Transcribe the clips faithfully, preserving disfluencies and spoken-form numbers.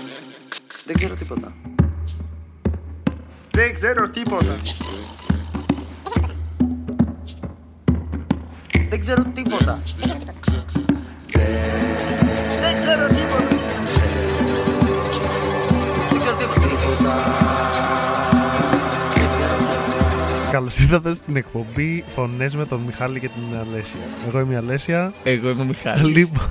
Δεν ξέρω τίποτα. Δεν ξέρω τίποτα. Δεν ξέρω τίποτα. Δεν ξέρω τίποτα. Δεν ξέρω τίποτα. Καλώς ήρθατε στην εκπομπή Φωνές με τον Μιχάλη και την Αλέσια. Εγώ είμαι η Αλέσια. Εγώ είμαι ο Μιχάλης. Λοιπόν.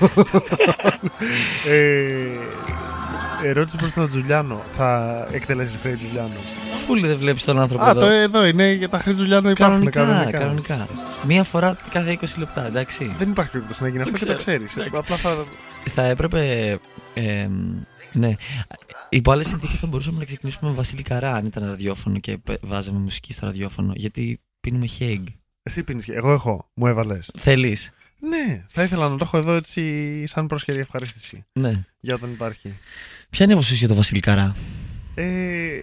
ε, ερώτηση προς τον Τζουλιάνο. Θα εκτελέσεις χρέη Τζουλιάνο? Φούλη δεν βλέπεις τον άνθρωπο Α, εδώ. το εδώ είναι για τα χρέη Τζουλιάνο, υπάρχουν Κανονικά, κανονικά. κανονικά. Μία φορά κάθε είκοσι λεπτά, εντάξει. Δεν υπάρχει περίπτωση να γίνει αυτό και το ξέρεις. Απλά θα... Θα έπρεπε. Ε, ναι. Υπό άλλες συνθήκες θα μπορούσαμε να ξεκινήσουμε με Βασίλη Καρά αν ήταν ραδιόφωνο και βάζαμε μουσική στο ραδιόφωνο. Γιατί πίνουμε Χέγγ. Εσύ πίνεις, εγώ έχω, μου έβαλες. Θέλεις? Ναι, θα ήθελα να το έχω εδώ έτσι σαν προσχερή ευχαρίστηση. Ναι. Για όταν υπάρχει. Ποια είναι η άποψή σου για τον Βασίλη Καρά? Ε...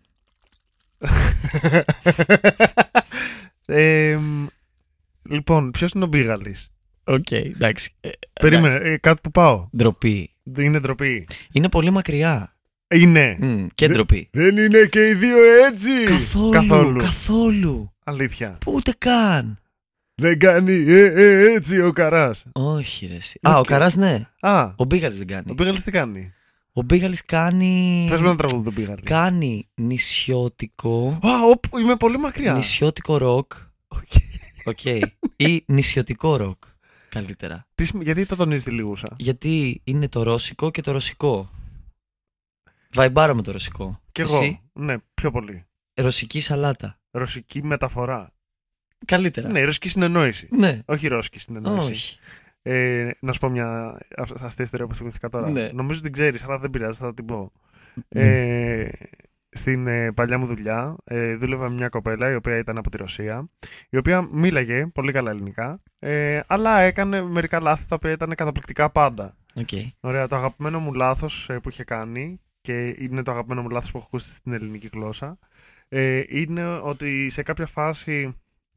ε, λοιπόν, ποιος είναι ο Μπίγαλης? Οκ, okay, εντάξει. Περίμενε, ε, κάτι που πάω. Ντροπή. Είναι ντροπή. Είναι πολύ μακριά. Είναι. Mm, και ντροπή. Δεν είναι και οι δύο έτσι. Καθόλου. Καθόλου. Καθόλου. Αλήθεια. Ούτε καν. Δεν κάνει ε, ε, έτσι ο Καράς. Όχι ρε εσύ. Okay. Α, ο Καράς ναι. Α, Ο Μπίγαλης δεν κάνει. ο Μπίγαλης τι κάνει? Ο Μπίγαλης κάνει... Πες με ένα τραγούδι τον Μπίγαλη. Κάνει νησιώτικο. Α, οπ, είμαι πολύ μακριά. Νησιώτικο ροκ. Οκ. Okay. Okay. Ή νησιωτικό ροκ. Καλύτερα. Τι, γιατί το τονίζεις τη λίγουσα? Γιατί είναι το ρώσικο και το ρωσικό. Βαϊμπάρω με το ρωσικό. Κι εγώ. Εσύ? Ναι, πιο πολύ. Ρωσική σαλάτα. Ρωσική μεταφορά. Καλύτερα. Ναι, ρωσική συνεννόηση. Ναι. Όχι ρώσικη συνεννόηση. Όχι. Ε, να σου πω μια αστεία ιστορία που θυμήθηκα τώρα. Ναι. Νομίζω την ξέρεις, αλλά δεν πειράζει, θα την πω. Mm. Ε, στην ε, παλιά μου δουλειά ε, δούλευα με μια κοπέλα η οποία ήταν από τη Ρωσία, η οποία μίλαγε πολύ καλά ελληνικά, ε, αλλά έκανε μερικά λάθη τα οποία ήταν καταπληκτικά πάντα. Okay. Ωραία, το αγαπημένο μου λάθος ε, που είχε κάνει, και είναι το αγαπημένο μου λάθος που έχω ακούσει στην ελληνική γλώσσα, ε, είναι ότι σε κάποια φάση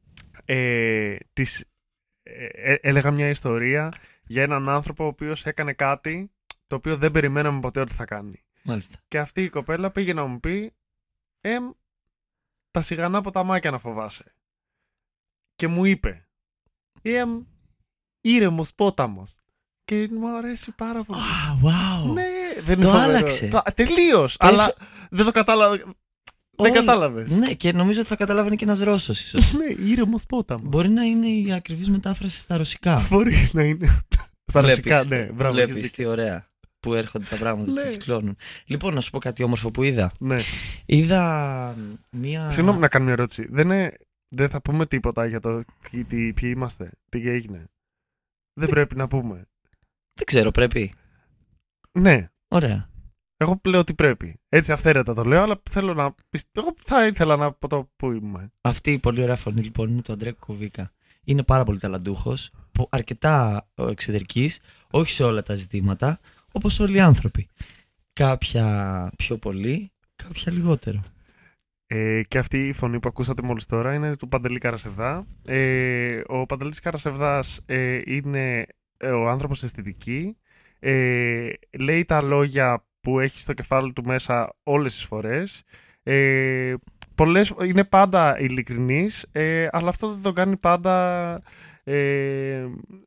ε, της, ε, έλεγα μια ιστορία για έναν άνθρωπο ο οποίος έκανε κάτι το οποίο δεν περιμέναμε ποτέ ότι θα κάνει. Μάλιστα. Και αυτή η κοπέλα πήγε να μου πει «Εμ, τα σιγανά ποταμάκια να φοβάσαι». Και μου είπε «Εμ, ήρεμος πόταμος». Και μου αρέσει πάρα πολύ. Ah, wow. Ναι, δεν το είναι άλλαξε. Το, τελείως, το αλλά έφ... δεν το κατάλαβε. Δεν κατάλαβες. Ναι, και νομίζω ότι θα καταλάβαινε και ένας Ρώσος ίσως. Ναι, ήρεμος πόταμος. Μπορεί να είναι η ακριβής μετάφραση στα ρωσικά. Μπορεί να είναι. Στα Βλέπεις, ρωσικά, ναι. Μπράβο, βλέπεις τι ωραία που έρχονται τα πράγματα ναι. και κυκλώνουν. Λοιπόν, να σου πω κάτι όμορφο που είδα. Ναι. Είδα μία... Συγγνώμη να κάνω μια ερώτηση. Δεν, είναι... δεν θα πούμε τίποτα για το τι, τι, ποιοι είμαστε, τι έγινε. Δεν πρέπει να πούμε. Δεν ξέρω, πρέπει. Ναι. Ωραία. Εγώ λέω ότι πρέπει. Έτσι αυθαίρετα το λέω, αλλά θέλω να. Εγώ θα ήθελα να πω το που είμαι. Αυτή η πολύ ωραία φωνή λοιπόν είναι του Αντρέ Κουκουβίκα. Είναι πάρα πολύ ταλαντούχος, αρκετά εξωτερικής, όχι σε όλα τα ζητήματα, όπως όλοι οι άνθρωποι. Κάποια πιο πολύ, κάποια λιγότερο. Ε, και αυτή η φωνή που ακούσατε μόλις τώρα είναι του Παντελή Καρασεβδά. Ε, ο Παντελής Καρασεβδάς ε, είναι ε, ο άνθρωπος αισθητική. Ε, λέει τα λόγια που έχει στο κεφάλι του μέσα όλες τις φορές. Ε, πολλές, είναι πάντα ειλικρινής, ε, αλλά αυτό δεν το κάνει πάντα... Ε,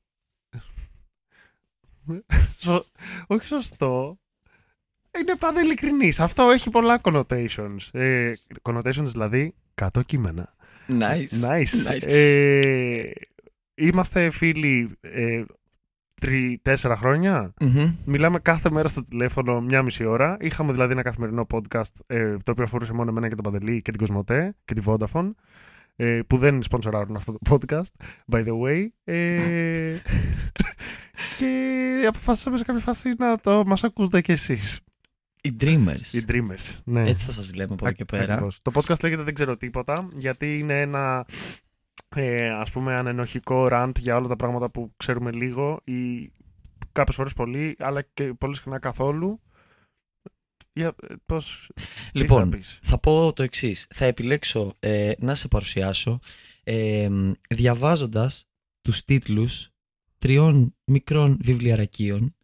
σω, όχι σωστό. Είναι πάντα ειλικρινής. Αυτό έχει πολλά connotations. Ε, connotations δηλαδή κάτω κείμενα. Nice. Nice. nice. Ε, είμαστε φίλοι... Ε, Τρει-τέσσερα χρόνια. Mm-hmm. Μιλάμε κάθε μέρα στο τηλέφωνο μια μισή ώρα. Είχαμε δηλαδή ένα καθημερινό podcast ε, το οποίο αφορούσε μόνο εμένα και τον Παντελή και την Κοσμοτέ και τη Vodafone, ε, που δεν σπονσοράρουν αυτό το podcast, by the way. Ε, και αποφάσισαμε σε κάποια φάση να το μας ακούτε κι εσείς. Οι Dreamers. Οι Dreamers, ναι. Έτσι θα σας λέμε από εδώ και πέρα. Ακριβώς. Το podcast λέγεται «Δεν ξέρω τίποτα», γιατί είναι ένα... Ε, ας πούμε ανενοχικό rant για όλα τα πράγματα που ξέρουμε λίγο ή κάποιες φορές πολύ, αλλά και πολύ συχνά καθόλου. Για, πώς, λοιπόν, θα, θα πω το εξής. Θα επιλέξω ε, να σε παρουσιάσω ε, διαβάζοντας τους τίτλους τριών μικρών βιβλιαρακίων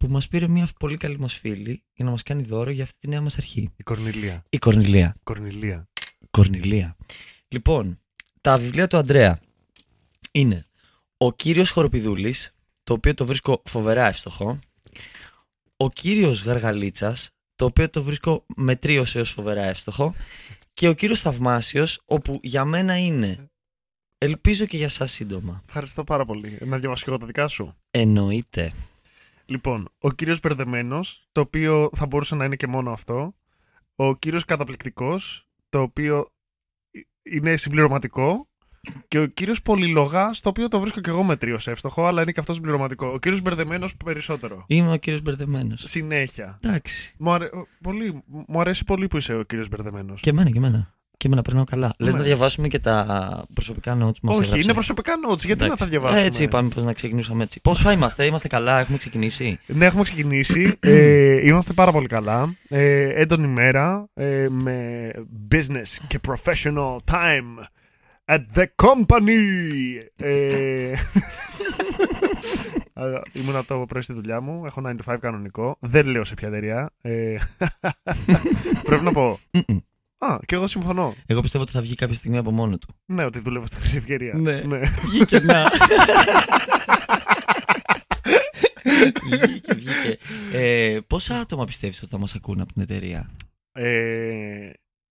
που μας πήρε μια πολύ καλή μας φίλη για να μας κάνει δώρο για αυτή τη νέα μας αρχή. Η Κορνηλία. Η Κορνηλία. Κορνηλία. Κορνηλία. Λοιπόν, τα βιβλία του Ανδρέα είναι ο κύριος Χοροπηδούλης, το οποίο το βρίσκω φοβερά εύστοχο, ο κύριος Γαργαλίτσας, το οποίο το βρίσκω μετρίως έως φοβερά εύστοχο, και ο κύριος Θαυμάσιος, όπου για μένα είναι, ελπίζω και για σας σύντομα. Ευχαριστώ πάρα πολύ. Να διαβάσω και εγώ τα δικά σου. Εννοείται. Λοιπόν, ο κύριος Μπερδεμένος, το οποίο θα μπορούσε να είναι και μόνο αυτό. Ο κύριος Καταπληκτικός, το οποίο είναι συμπληρωματικό. Και ο κύριος Πολυλογάς, το οποίο το βρίσκω και εγώ μετρίως εύστοχο, αλλά είναι και αυτό συμπληρωματικό. Ο κύριος Μπερδεμένος περισσότερο. Είμαι ο κύριος Μπερδεμένος. Συνέχεια. Εντάξει. Μου, αρέ... πολύ... μου αρέσει πολύ που είσαι ο κύριος Μπερδεμένος. Και εμένα, και εμένα. Και εμένα περνάω καλά. Ναι. Λες να διαβάσουμε και τα προσωπικά notes μας. Όχι, έγραψε. είναι προσωπικά notes. Γιατί Εντάξει. να τα διαβάσουμε. Έτσι είπαμε, πως να ξεκινήσουμε έτσι. Πώς θα είμαστε, είμαστε καλά, έχουμε ξεκινήσει. Ναι, έχουμε ξεκινήσει. ε, είμαστε πάρα πολύ καλά. Ε, έντονη μέρα. Ε, με business και professional time at the company. ε, ήμουν από το πρωί στη δουλειά μου. Έχω nine to five κανονικό. Δεν λέω σε ποια εταιρεία. Ε, πρέπει να πω. Α, και εγώ συμφωνώ. Εγώ πιστεύω ότι θα βγει κάποια στιγμή από μόνο του. Ναι, ότι δουλεύω στη Χρυσή Ευκαιρία. Ναι. ναι. Βγήκε να. Βγήκε, βγήκε. Ε, πόσα άτομα πιστεύεις ότι θα μας ακούνε από την εταιρεία? Ε,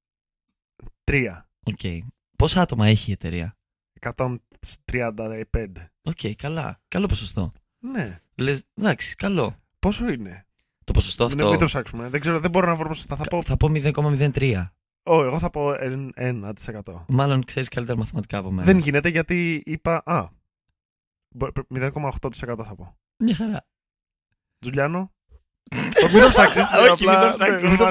τρία. Οκ. Okay. Πόσα άτομα έχει η εταιρεία? εκατόν τριάντα πέντε. Οκ, okay, καλά. Καλό ποσοστό. Ναι. Λες, εντάξει, καλό. Πόσο είναι? Το ποσοστό αυτό. Ναι, μην το ψάξουμε. Δεν ξέρω, δεν μπορώ να βρω ποσοστά. Θα πω. Θα πω μηδέν κόμμα μηδέν τρία. Ω, εγώ θα πω ένα τοις εκατό. Μάλλον ξέρεις καλύτερα μαθηματικά από μένα. Δεν γίνεται γιατί είπα. Α. μηδέν κόμμα οκτώ τοις εκατό θα πω. Μια χαρά. Τζουλιάνο. Μην το ψάξεις. Όχι, μην το ψάξεις. Μην το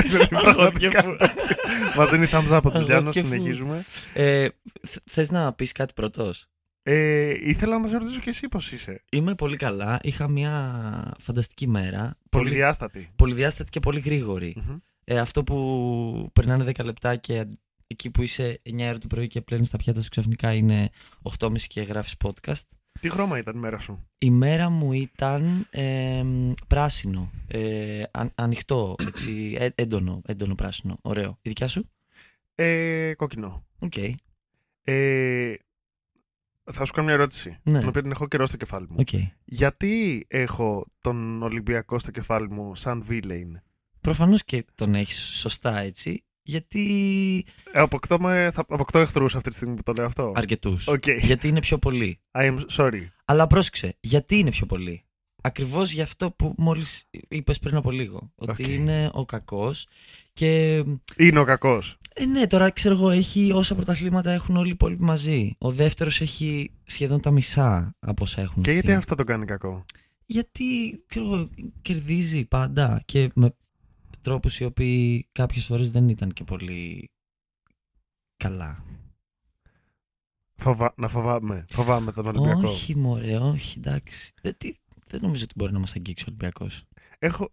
ψάξεις. Μας δίνει thumbs up από Τζουλιάνο. Συνεχίζουμε. Θες να πεις κάτι πρώτος? Ε, ήθελα να σε ρωτήσω και εσύ πώς είσαι. Είμαι πολύ καλά. Είχα μια φανταστική μέρα. Πολυδιάστατη. Πολυδιάστατη και πολύ γρήγορη. Mm-hmm. Ε, αυτό που περνάνε δέκα λεπτά και εκεί που είσαι εννιά ώρα το πρωί και πλένεις τα πιάτα σου ξαφνικά είναι οκτώ και μισή και γράφεις podcast. Τι χρώμα ήταν η μέρα σου? Η μέρα μου ήταν ε, πράσινο. Ε, α, ανοιχτό, έτσι, ε, έντονο, έντονο πράσινο. Ωραίο. Η δικιά σου? Ε, κόκκινο. Οκ. Okay. Ε, θα σου κάνω μια ερώτηση. Ναι. Την οποία την έχω καιρό στο κεφάλι μου. Okay. Γιατί έχω τον Ολυμπιακό στο κεφάλι μου σαν villain? Προφανώς και τον έχεις σωστά έτσι. Γιατί. Ε, αποκτώ, με, θα αποκτώ εχθρούς αυτή τη στιγμή που το λέω αυτό. Αρκετούς. Okay. Γιατί είναι πιο πολλοί. I am sorry. Αλλά πρόσεξε, γιατί είναι πιο πολλοί? Ακριβώς για αυτό που μόλις είπες πριν από λίγο. Ότι Okay. είναι ο κακός και. Είναι ο κακός. Ε, ναι, τώρα ξέρω εγώ, έχει όσα πρωταθλήματα έχουν όλοι οι υπόλοιποι μαζί. Ο δεύτερος έχει σχεδόν τα μισά από όσα έχουν. Και αυτοί. γιατί αυτό το κάνει κακό? Γιατί ξέρω εγώ, κερδίζει πάντα και με τρόπους οι οποίοι κάποιες φορές δεν ήταν και πολύ καλά. Φοβα... Να φοβάμαι. Φοβάμαι τον Ολυμπιακό. Όχι μωρέ, όχι, εντάξει. Δεν, τι, δεν νομίζω ότι μπορεί να μας αγγίξει ο Ολυμπιακός. Έχω...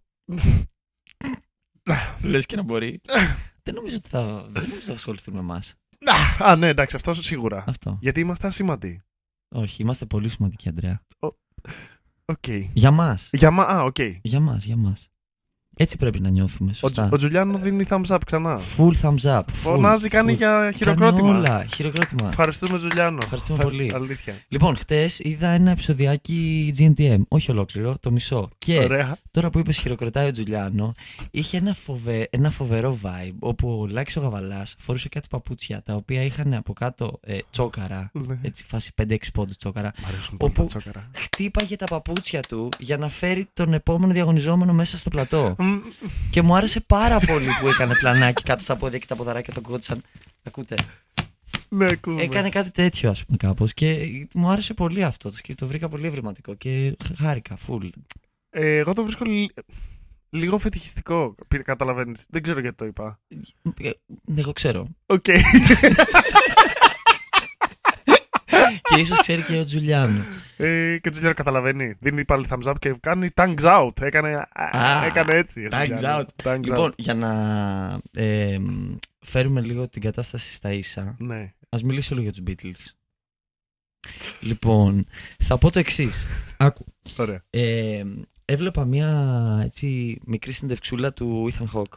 Λες και να μπορεί. δεν νομίζω ότι θα, δεν νομίζω ότι θα ασχοληθούν με εμάς. Α, ναι, εντάξει, αυτό σίγουρα. Αυτό. Γιατί είμαστε ασήμαντοι. Όχι, είμαστε πολύ σημαντικοί, Αντρέα. Οκ. Okay. Για μας. Για μα... Α, οκ. Okay. Για μας, για μας. Έτσι πρέπει να νιώθουμε, σωστά. Ο, ο Τζουλιάνο δίνει thumbs up ξανά. Full thumbs up. Full, Φωνάζει, κάνει full. για χειροκρότημα. Κάνει όλα, χειροκρότημα. Ευχαριστούμε, Τζουλιάνο. Ευχαριστούμε πολύ. Αλήθεια. Λοιπόν, χτες είδα ένα επεισοδιάκι τζι εν τι εμ. Όχι ολόκληρο, το μισό. Και Ωραία. τώρα που είπες χειροκροτάει ο Τζουλιάνο, είχε ένα, φοβε... ένα φοβερό vibe όπου ο Λάκης ο Γαβαλάς φορούσε κάτι παπούτσια τα οποία είχαν από κάτω ε, τσόκαρα. Ναι. Έτσι, φάση πέντε έξι πόντους τσόκαρα. Μ' αρέσουν πολύ τα τσόκαρα. Χτύπαγε τα παπούτσια του για να φέρει τον επόμενο διαγωνιζόμενο μέσα στο πλατό. Και μου άρεσε πάρα πολύ που έκανε πλανάκι κάτω στα πόδια και τα ποδαράκια τον κότσαν. Ακούτε. Ναι, ακούμε. Έκανε κάτι τέτοιο, ας πούμε, κάπως. Και μου άρεσε πολύ αυτό. Και το βρήκα πολύ ευρηματικό. Και χάρηκα, full. Ε, εγώ το βρίσκω λι... λίγο φετιχιστικό. Καταλαβαίνεις. Δεν ξέρω γιατί το είπα. Ε, εγώ ξέρω. Οκ. Okay. Και ίσως ξέρει και ο Τζουλιάνο. Ε, και ο Τζουλιάνο καταλαβαίνει. Δίνει πάλι thumbs up και κάνει tongues out. Έκανε, Α, έκανε έτσι. Tongues out. Tongues Λοιπόν, out. για να ε, φέρουμε λίγο την κατάσταση στα ίσα, Ναι. ας μιλήσω λίγο για τους Beatles. Λοιπόν, θα πω το εξής. Άκου. Ωραία. Ε, Έβλεπα μια έτσι, μικρή συνεντευξούλα του Ethan Hawke,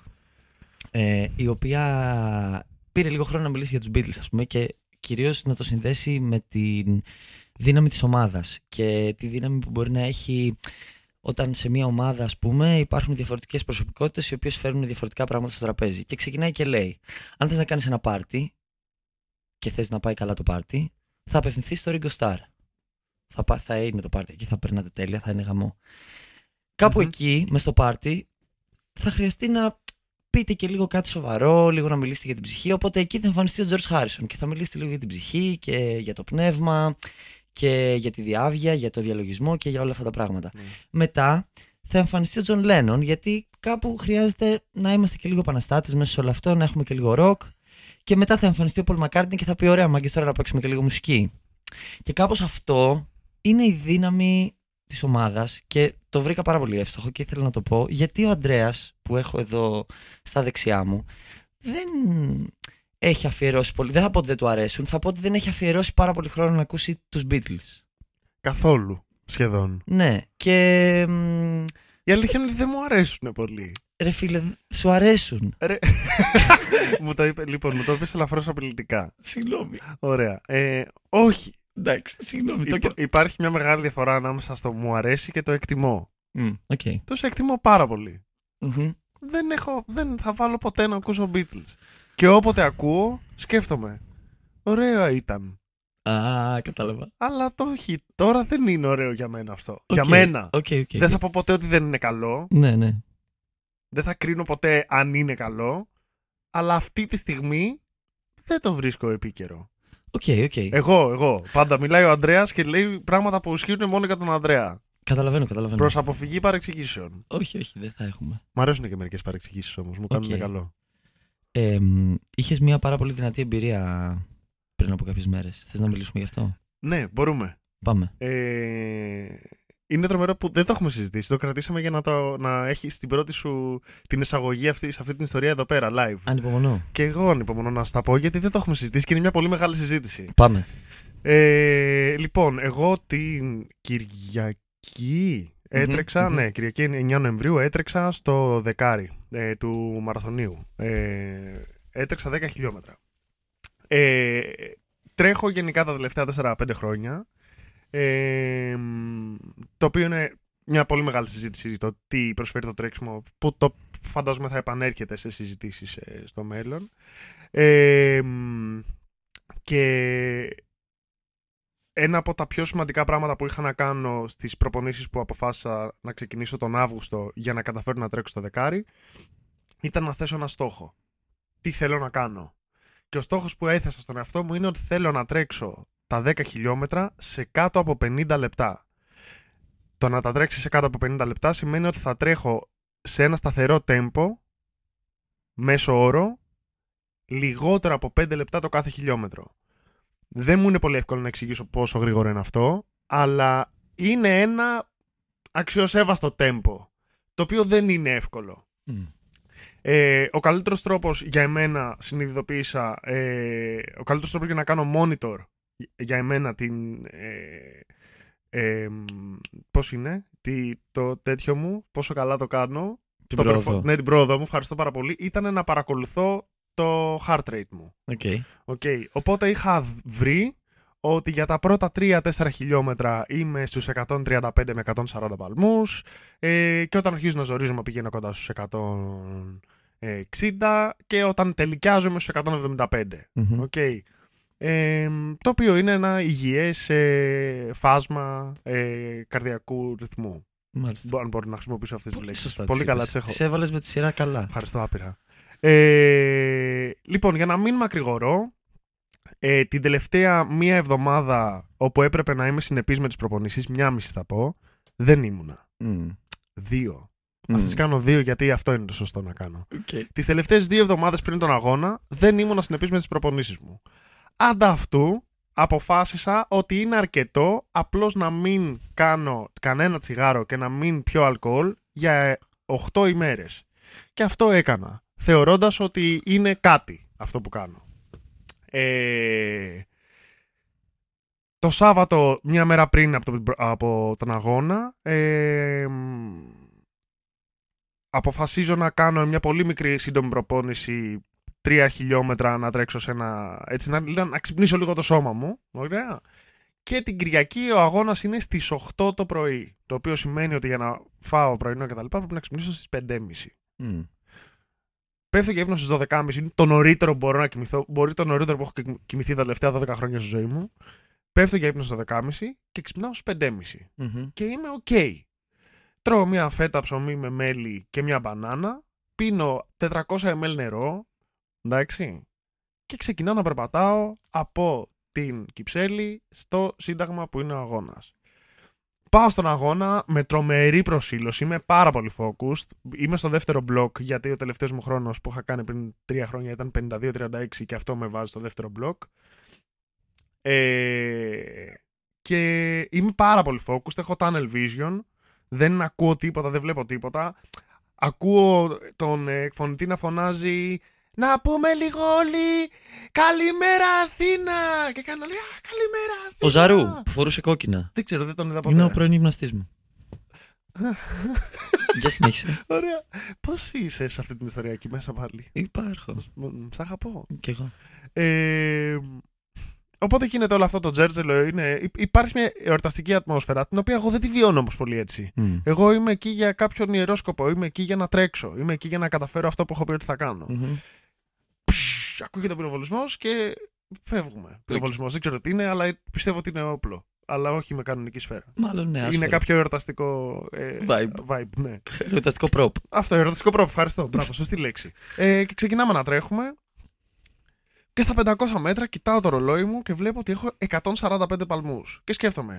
ε, η οποία πήρε λίγο χρόνο να μιλήσει για τους Beatles, ας πούμε, και κυρίως να το συνδέσει με τη δύναμη της ομάδας και τη δύναμη που μπορεί να έχει όταν σε μια ομάδα, ας πούμε, υπάρχουν διαφορετικές προσωπικότητες οι οποίες φέρνουν διαφορετικά πράγματα στο τραπέζι. Και ξεκινάει και λέει: αν θες να κάνεις ένα πάρτι και θες να πάει καλά το πάρτι, θα απευθυνθείς στο Ringo Starr. Θα, πά, θα είναι το πάρτι εκεί, θα περνάτε τέλεια, θα είναι γαμό. Κάπου mm-hmm. εκεί, μες στο πάρτι, θα χρειαστεί να πείτε και λίγο κάτι σοβαρό, λίγο να μιλήσετε για την ψυχή. Οπότε εκεί θα εμφανιστεί ο George Harrison και θα μιλήσετε λίγο για την ψυχή και για το πνεύμα και για τη διάβγεια, για το διαλογισμό και για όλα αυτά τα πράγματα. Mm. Μετά θα εμφανιστεί ο John Lennon, γιατί κάπου χρειάζεται να είμαστε και λίγο επαναστάτες μέσα σε όλο αυτό, να έχουμε και λίγο rock. Και μετά θα εμφανιστεί ο Paul McCartney και θα πει: ωραία, μάγκες, τώρα να παίξουμε και λίγο μουσική. Και κάπως αυτό είναι η δύναμη της ομάδας και το βρήκα πάρα πολύ εύστοχο και ήθελα να το πω, γιατί ο Ανδρέας που έχω εδώ στα δεξιά μου δεν έχει αφιερώσει πολύ, δεν θα πω ότι δεν του αρέσουν, θα πω ότι δεν έχει αφιερώσει πάρα πολύ χρόνο να ακούσει τους Beatles. Καθόλου, σχεδόν. Ναι, και... η αλήθεια είναι ότι δεν μου αρέσουν πολύ. Ρε φίλε, σου αρέσουν. Ρε... μου το είπε, λοιπόν, μου το είπες ελαφρώς απειλητικά. Συγγνώμη. Ωραία. Ε, όχι. Εντάξει, συγγνώμη. Υπ, το... Υπάρχει μια μεγάλη διαφορά ανάμεσα στο μου αρέσει και το εκτιμώ. Mm, okay. Το σε εκτιμώ πάρα πολύ. Mm-hmm. Δεν, έχω, δεν θα βάλω ποτέ να ακούσω Beatles. Και όποτε ακούω, σκέφτομαι. Ωραία ήταν. Α, κατάλαβα. Αλλά το όχι. Τώρα δεν είναι ωραίο για μένα αυτό. Okay. Για μένα. Okay, okay, δεν okay. θα πω ποτέ ότι δεν είναι καλό. Ναι, ναι. Δεν θα κρίνω ποτέ αν είναι καλό. Αλλά αυτή τη στιγμή δεν το βρίσκω επίκαιρο. Okay, okay. Εγώ, εγώ. Πάντα μιλάει ο Ανδρέας και λέει πράγματα που ισχύουν μόνο για τον Ανδρέα. Καταλαβαίνω, καταλαβαίνω. Προς αποφυγή παρεξηγήσεων. Όχι, όχι, δεν θα έχουμε. Μ' αρέσουν και μερικές παρεξηγήσεις όμως. Μου κάνουν okay. καλό. Ε, είχες μια πάρα πολύ δυνατή εμπειρία πριν από κάποιες μέρες. Θες να μιλήσουμε γι' αυτό? Ναι, μπορούμε. Πάμε. Ε, είναι τρομερό που δεν το έχουμε συζητήσει. Το κρατήσαμε για να, το, να έχεις την πρώτη σου την εισαγωγή αυτή, σε αυτή την ιστορία εδώ πέρα, live. Ανυπομονώ. Και εγώ ανυπομονώ να σου τα πω, γιατί δεν το έχουμε συζητήσει και είναι μια πολύ μεγάλη συζήτηση. Πάμε. Ε, λοιπόν, εγώ την Κυριακή έτρεξα, mm-hmm. ναι, Κυριακή εννιά Νοεμβρίου έτρεξα στο δεκάρι ε, του μαραθωνίου. Ε, έτρεξα δέκα χιλιόμετρα. Ε, τρέχω γενικά τα τελευταία τέσσερα πέντε χρόνια. Ε, το οποίο είναι μια πολύ μεγάλη συζήτηση το τι προσφέρει το τρέξιμο, που το φαντάζομαι θα επανέρχεται σε συζητήσεις ε, στο μέλλον. Ε, και ένα από τα πιο σημαντικά πράγματα που είχα να κάνω στις προπονήσεις που αποφάσισα να ξεκινήσω τον Αύγουστο για να καταφέρω να τρέξω στο δεκάρι ήταν να θέσω ένα στόχο. Τι θέλω να κάνω. Και ο στόχος που έθεσα στον εαυτό μου είναι ότι θέλω να τρέξω τα δέκα χιλιόμετρα σε κάτω από πενήντα λεπτά. Το να τα τρέξει σε κάτω από πενήντα λεπτά σημαίνει ότι θα τρέχω σε ένα σταθερό τέμπο, μέσο όρο, λιγότερο από πέντε λεπτά το κάθε χιλιόμετρο. Δεν μου είναι πολύ εύκολο να εξηγήσω πόσο γρήγορο είναι αυτό, αλλά είναι ένα αξιοσέβαστο τέμπο, το οποίο δεν είναι εύκολο. Mm. Ε, ο καλύτερος τρόπος για εμένα, συνειδητοποίησα, ε, ο καλύτερος τρόπος για να κάνω monitor για εμένα την... Ε, ε, πώς είναι, τι, το τέτοιο μου, πόσο καλά το κάνω. Την το πρόοδο. Perfor- ναι, την πρόοδο μου, ευχαριστώ πάρα πολύ. Ήταν να παρακολουθώ το heart rate μου. Okay. Okay. Οπότε είχα βρει ότι για τα πρώτα τρία τέσσερα χιλιόμετρα είμαι στους εκατόν τριάντα πέντε με εκατόν σαράντα παλμούς ε, και όταν αρχίζω να ζορίζομαι πηγαίνω κοντά στους εκατόν εξήντα και όταν τελικιάζομαι στους εκατόν εβδομήντα πέντε. Mm-hmm. Okay. Ε, το οποίο είναι ένα υγιές ε, φάσμα ε, καρδιακού ρυθμού. Μάλιστα. Αν μπορώ να χρησιμοποιήσω αυτές τις λέξεις. Σωστά, πολύ τις καλά τις έχω. Τις έβαλες με τη σειρά καλά. Ευχαριστώ άπειρα. Ε, λοιπόν, για να μην μακρηγορώ, ε, την τελευταία μία εβδομάδα όπου έπρεπε να είμαι συνεπής με τις προπονήσεις, μία μισή θα πω, δεν ήμουνα. Mm. Δύο. Mm. Ας τις κάνω δύο γιατί αυτό είναι το σωστό να κάνω. Okay. Τις τελευταίες δύο εβδομάδες πριν τον αγώνα δεν ήμουνα συνεπής με τις προπονήσεις μου. Ανταυτού αποφάσισα ότι είναι αρκετό απλώς να μην κάνω κανένα τσιγάρο και να μην πιω αλκοόλ για οκτώ ημέρες. Και αυτό έκανα, θεωρώντας ότι είναι κάτι αυτό που κάνω. Ε... το Σάββατο, μια μέρα πριν από, το, από τον αγώνα, ε, αποφασίζω να κάνω μια πολύ μικρή σύντομη προπόνηση, τρία χιλιόμετρα να τρέξω σε ένα, έτσι να, να ξυπνήσω λίγο το σώμα μου, ωραία. Και την Κυριακή ο αγώνας είναι στις οκτώ το πρωί, το οποίο σημαίνει ότι για να φάω πρωινό και τα λοιπά πρέπει να ξυπνήσω στις πέντε και μισή. Mm. Πέφτω και ύπνο στις δώδεκα και μισή, είναι το νωρίτερο που μπορώ να κοιμηθώ, μπορεί το νωρίτερο που έχω κοιμηθεί τα τελευταία δώδεκα χρόνια στη ζωή μου. Πέφτω για ύπνο στις δώδεκα και μισή και ξυπνάω στις πέντε και μισή. Mm-hmm. Και είμαι οκ. Okay. Τρώω μια φέτα ψωμί με μέλι και μια μπανάνα, πίνω τετρακόσια μιλιλίτρα νερό, εντάξει, και ξεκινάω να περπατάω από την Κυψέλη στο Σύνταγμα που είναι ο αγώνας. Πάω στον αγώνα με τρομερή προσήλωση, είμαι πάρα πολύ focused, είμαι στο δεύτερο μπλοκ γιατί ο τελευταίος μου χρόνος που είχα κάνει πριν τρία χρόνια ήταν πενήντα δύο τριάντα έξι και αυτό με βάζει στο δεύτερο μπλοκ. Ε, και είμαι πάρα πολύ focused, έχω tunnel vision, δεν ακούω τίποτα, δεν βλέπω τίποτα. Ακούω τον εκφωνητή να φωνάζει «Να πούμε λίγο όλοι καλημέρα Αθήνα!» Και κάνω λέει «Α, καλημέρα Αθήνα!» Ο Ζαρού που φορούσε κόκκινα. Δεν ξέρω, δεν τον είδα ποτέ. Είναι ο πρώην γυμναστής μου. Για συνέχισε. Ωραία. Πώς είσαι σε αυτή την ιστορία εκεί μέσα πάλι? Υπάρχω. Σ' αγαπώ. Κι εγώ. Ε, οπότε γίνεται όλο αυτό το τζέρτζελο. Είναι, υπάρχει μια εορταστική ατμόσφαιρα, την οποία εγώ δεν τη βιώνω όμως πολύ έτσι. Mm. Εγώ είμαι εκεί για κάποιον ιερό σκοπό. Είμαι εκεί για να τρέξω. Είμαι εκεί για να καταφέρω αυτό που έχω πει ότι θα κάνω. Mm-hmm. Πσσ, ακούγεται ο πυροβολισμός και φεύγουμε. Πυροβολισμός δεν ξέρω τι είναι, αλλά πιστεύω ότι είναι όπλο. Αλλά όχι με κανονική σφαίρα. Μάλλον ναι. Είναι κάποιο εορταστικό ε, vibe. vibe ναι. Εορταστικό prop. Αυτό, εορταστικό prop. Ευχαριστώ. Μπράβο, σωστή λέξη. Ε, και ξεκινάμε να τρέχουμε. Και στα πεντακόσια μέτρα κοιτάω το ρολόι μου και βλέπω ότι έχω εκατόν σαράντα πέντε παλμούς. Και σκέφτομαι,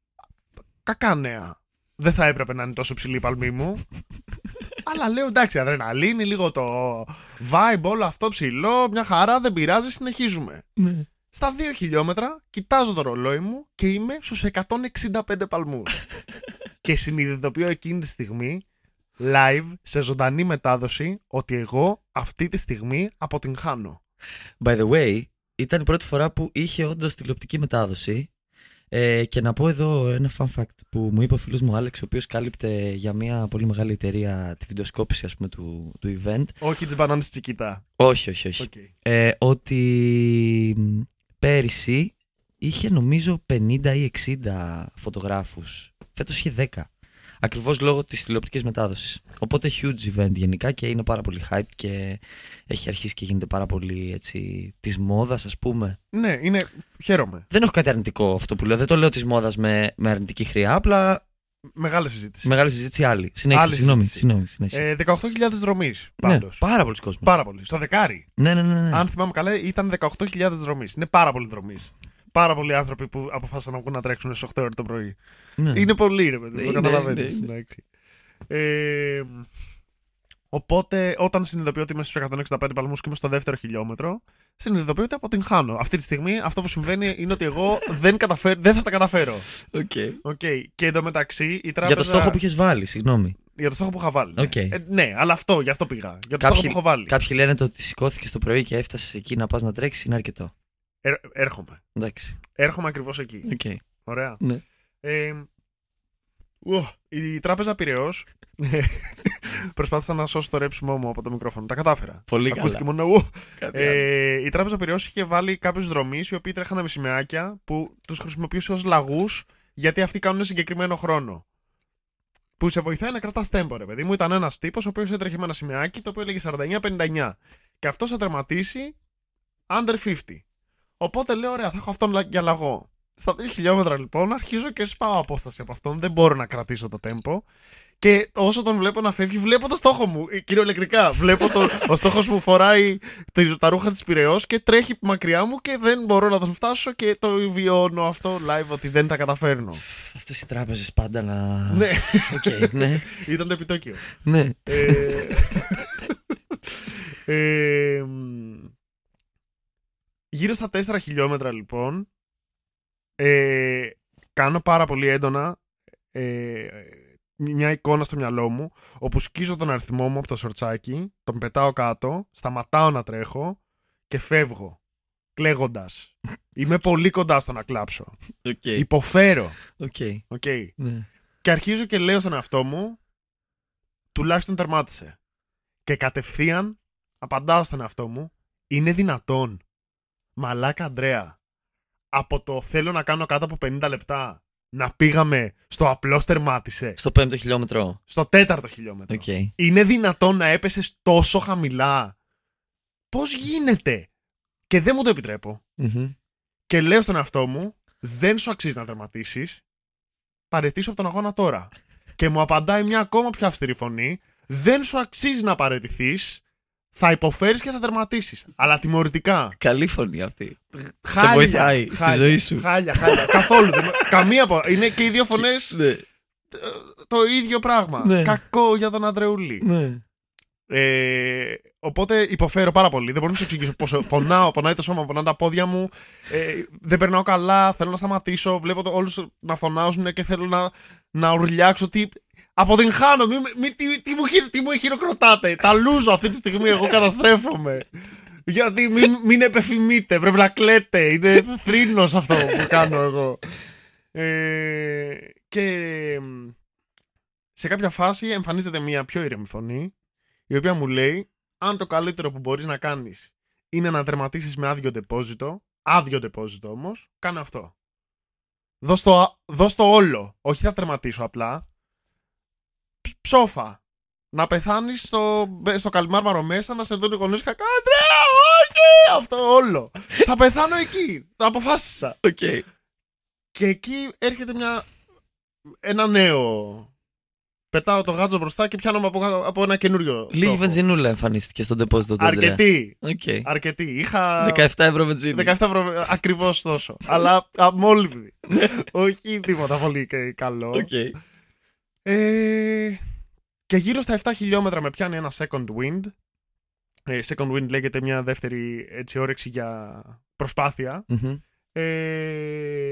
κακά νέα. Δεν θα έπρεπε να είναι τόσο ψηλή η παλμή μου. Αλλά λέω εντάξει, αδρεναλίνη, λίγο το vibe, όλο αυτό ψηλό, μια χαρά, δεν πειράζει, συνεχίζουμε. Ναι. Στα δύο χιλιόμετρα κοιτάζω το ρολόι μου και είμαι στους εκατόν εξήντα πέντε παλμούς. Και συνειδητοποιώ εκείνη τη στιγμή, live, σε ζωντανή μετάδοση, ότι εγώ αυτή τη στιγμή αποτυγχάνω. By the way, ήταν η πρώτη φορά που είχε όντως τηλεοπτική μετάδοση. Ε, και να πω εδώ ένα fun fact που μου είπε ο φίλος μου Άλεξ, ο οποίος κάλυπτε για μια πολύ μεγάλη εταιρεία τη βιντεοσκόπηση, ας πούμε, του, του event. Όχι τις μπανάνες τσικιτά. Όχι, όχι, όχι. Okay. Ε, ότι πέρυσι είχε νομίζω πενήντα ή εξήντα φωτογράφους. Φέτος είχε δέκα. Ακριβώς λόγω της τηλεοπτικής μετάδοσης. Οπότε huge event γενικά και είναι πάρα πολύ hype και έχει αρχίσει και γίνεται πάρα πολύ έτσι της μόδας, ας πούμε. Ναι, είναι. Χαίρομαι. Δεν έχω κάτι αρνητικό αυτό που λέω. Δεν το λέω της μόδας με, με αρνητική χρειά. Απλά. Μεγάλη συζήτηση. Μεγάλη συζήτηση άλλη. Συνέχισε, συγγνώμη. συγγνώμη ε, δεκαοκτώ χιλιάδες δρομείς πάντως. Ναι, πάρα πολλοί κόσμος. Πάρα πολύ. Στο δεκάρι. Ναι, ναι, ναι, ναι. Αν θυμάμαι καλά, ήταν δεκαοκτώ χιλιάδες δρομείς. Είναι πάρα πολλοί δρομείς. Πάρα πολλοί άνθρωποι που αποφάσισαν να βγουν να τρέξουν στις οκτώ ώρα το πρωί. Ναι. Είναι πολύ, ρε παιδί. Το καταλαβαίνεις. Ναι, ναι. Ε, οπότε, όταν συνειδητοποιώ ότι είμαι στους εκατόν εξήντα πέντε παλμούς και είμαι στο δεύτερο χιλιόμετρο, συνειδητοποιώ ότι αποτυγχάνω. Αυτή τη στιγμή αυτό που συμβαίνει είναι ότι εγώ δεν, καταφέρ, δεν θα τα καταφέρω. Okay. Okay. Και εντωμεταξύ η τράπεζα. Για το στόχο που είχες βάλει, συγγνώμη. Για το στόχο που είχα βάλει. Ναι, okay. ε, ναι αλλά αυτό, γι' αυτό πήγα. Για το κάποιοι, στόχο που έχω βάλει. Κάποιοι λένε το ότι σηκώθηκες το πρωί και έφτασες εκεί να πας να τρέξεις είναι αρκετό. Ε, έρχομαι. Εντάξει. Έρχομαι ακριβώς εκεί. Okay. Ωραία. Ναι. Ε, ου, η τράπεζα Πειραιώς προσπάθησα να σώσω το ρέψιμό μου από το μικρόφωνο. Τα κατάφερα. Πολύ Ακούστηκε καλά. μόνο ου. Ε, η τράπεζα Πειραιώς είχε βάλει κάποιους δρομείς οι οποίοι τρέχανε με σημαίακια που τους χρησιμοποιούσε ως λαγούς γιατί αυτοί κάνουν συγκεκριμένο χρόνο. Που σε βοηθάει να κρατάς τέμπο, ρε παιδί μου. Ήταν ένας τύπος ο οποίος έτρεχε με ένα σημαίακι το οποίο έλεγε σαράντα εννιά πενήντα εννιά. Και αυτός θα τερματίσει under πενήντα. Οπότε λέω: ωραία, θα έχω αυτόν για λαγό. Στα δύο χιλιόμετρα λοιπόν αρχίζω και σπάω απόσταση από αυτόν. Δεν μπορώ να κρατήσω το τέμπο. Και όσο τον βλέπω να φεύγει, βλέπω το στόχο μου. Κυριολεκτικά. Βλέπω το, ο στόχος μου φοράει τα ρούχα της Πειραιώς και τρέχει μακριά μου και δεν μπορώ να τον φτάσω και το βιώνω αυτό live ότι δεν τα καταφέρνω. Αυτές οι τράπεζες πάντα να. Ναι. Okay, ναι. Ήταν το επιτόκιο. Ναι. Ε, ε, γύρω στα τέσσερα χιλιόμετρα λοιπόν ε, κάνω πάρα πολύ έντονα ε, μια εικόνα στο μυαλό μου όπου σκίζω τον αριθμό μου από το σορτσάκι, τον πετάω κάτω, σταματάω να τρέχω και φεύγω κλαίγοντας. Είμαι πολύ κοντά στο να κλάψω. Οκ. Υποφέρω. Οκ. Okay. Ναι. Και αρχίζω και λέω στον εαυτό μου, τουλάχιστον τερμάτισε. Και κατευθείαν απαντάω στον εαυτό μου, είναι δυνατόν. Μαλάκα Αντρέα, από το θέλω να κάνω κάτω από πενήντα λεπτά, να πήγαμε στο απλώς τερμάτισε. Στο πέμπτο χιλιόμετρο. Στο τέταρτο χιλιόμετρο. Okay. Είναι δυνατόν να έπεσες τόσο χαμηλά? Πώς γίνεται? Και δεν μου το επιτρέπω. Mm-hmm. Και λέω στον εαυτό μου, δεν σου αξίζει να τερματίσεις. Παραιτήσου από τον αγώνα τώρα. Και μου απαντάει μια ακόμα πιο αυστηρή φωνή, δεν σου αξίζει να παραιτηθείς. Θα υποφέρεις και θα τερματίσεις. Αλλά τιμωρητικά. Καλή φωνή αυτή. Χάλια, σε βοηθάει χάλια, στη ζωή σου. Χάλια, χάλια. Καθόλου. Καμία από. Είναι και οι δύο φωνές Ναι. το ίδιο πράγμα. Ναι. Κακό για τον Αντρεούλη. Ναι. Ε, οπότε υποφέρω πάρα πολύ. Δεν μπορώ να σου εξηγήσω πόσο πονάω. Πονάει το σώμα, πονάνε τα πόδια μου. Ε, δεν περνάω καλά. Θέλω να σταματήσω. Βλέπω όλους να φωνάζουν και θέλω να, να ουρλιάξω. Τι... Αποδυγχάνω. Μη, μη, τι, τι, μου, τι μου χειροκροτάτε. Τα λούζω αυτή τη στιγμή. Εγώ καταστρέφομαι. Γιατί μην, μην επεφημείτε. Πρέπει να κλαίτε. Είναι θρήνος αυτό που κάνω εγώ. Ε, και σε κάποια φάση εμφανίζεται μια πιο ήρεμη φωνή, η οποία μου λέει, αν το καλύτερο που μπορείς να κάνεις είναι να τερματίσεις με άδειο ντεπόζιτο, άδειο ντεπόζιτο όμως, κάνε αυτό. Δώσ' το, δώσ' το όλο. Όχι θα τερματίσω απλά. Ψόφα. Να πεθάνεις στο, στο καλυμάρμαρο μέσα, να σε δουν οι γονείς και Αντρέα, όχι! Αυτό όλο. Θα πεθάνω εκεί. Το αποφάσισα. Okay. Και εκεί έρχεται μια, ένα νέο... Πετάω το γάτζο μπροστά και πιάνω από, από ένα καινούριο. Λίγη βενζινούλα εμφανίστηκε στον ντεπόζιτο του Αντρέα. Αρκετή. Okay. Αρκετή. Είχα. δεκαεπτά ευρώ βενζίνη. δεκαεπτά ευρώ ακριβώς τόσο. Αλλά αμόλυβδη. Όχι τίποτα πολύ καλό. Okay. Ε, και γύρω στα επτά χιλιόμετρα με πιάνει ένα second wind. Ε, second wind λέγεται μια δεύτερη έτσι, όρεξη για προσπάθεια. Mm-hmm. Ε,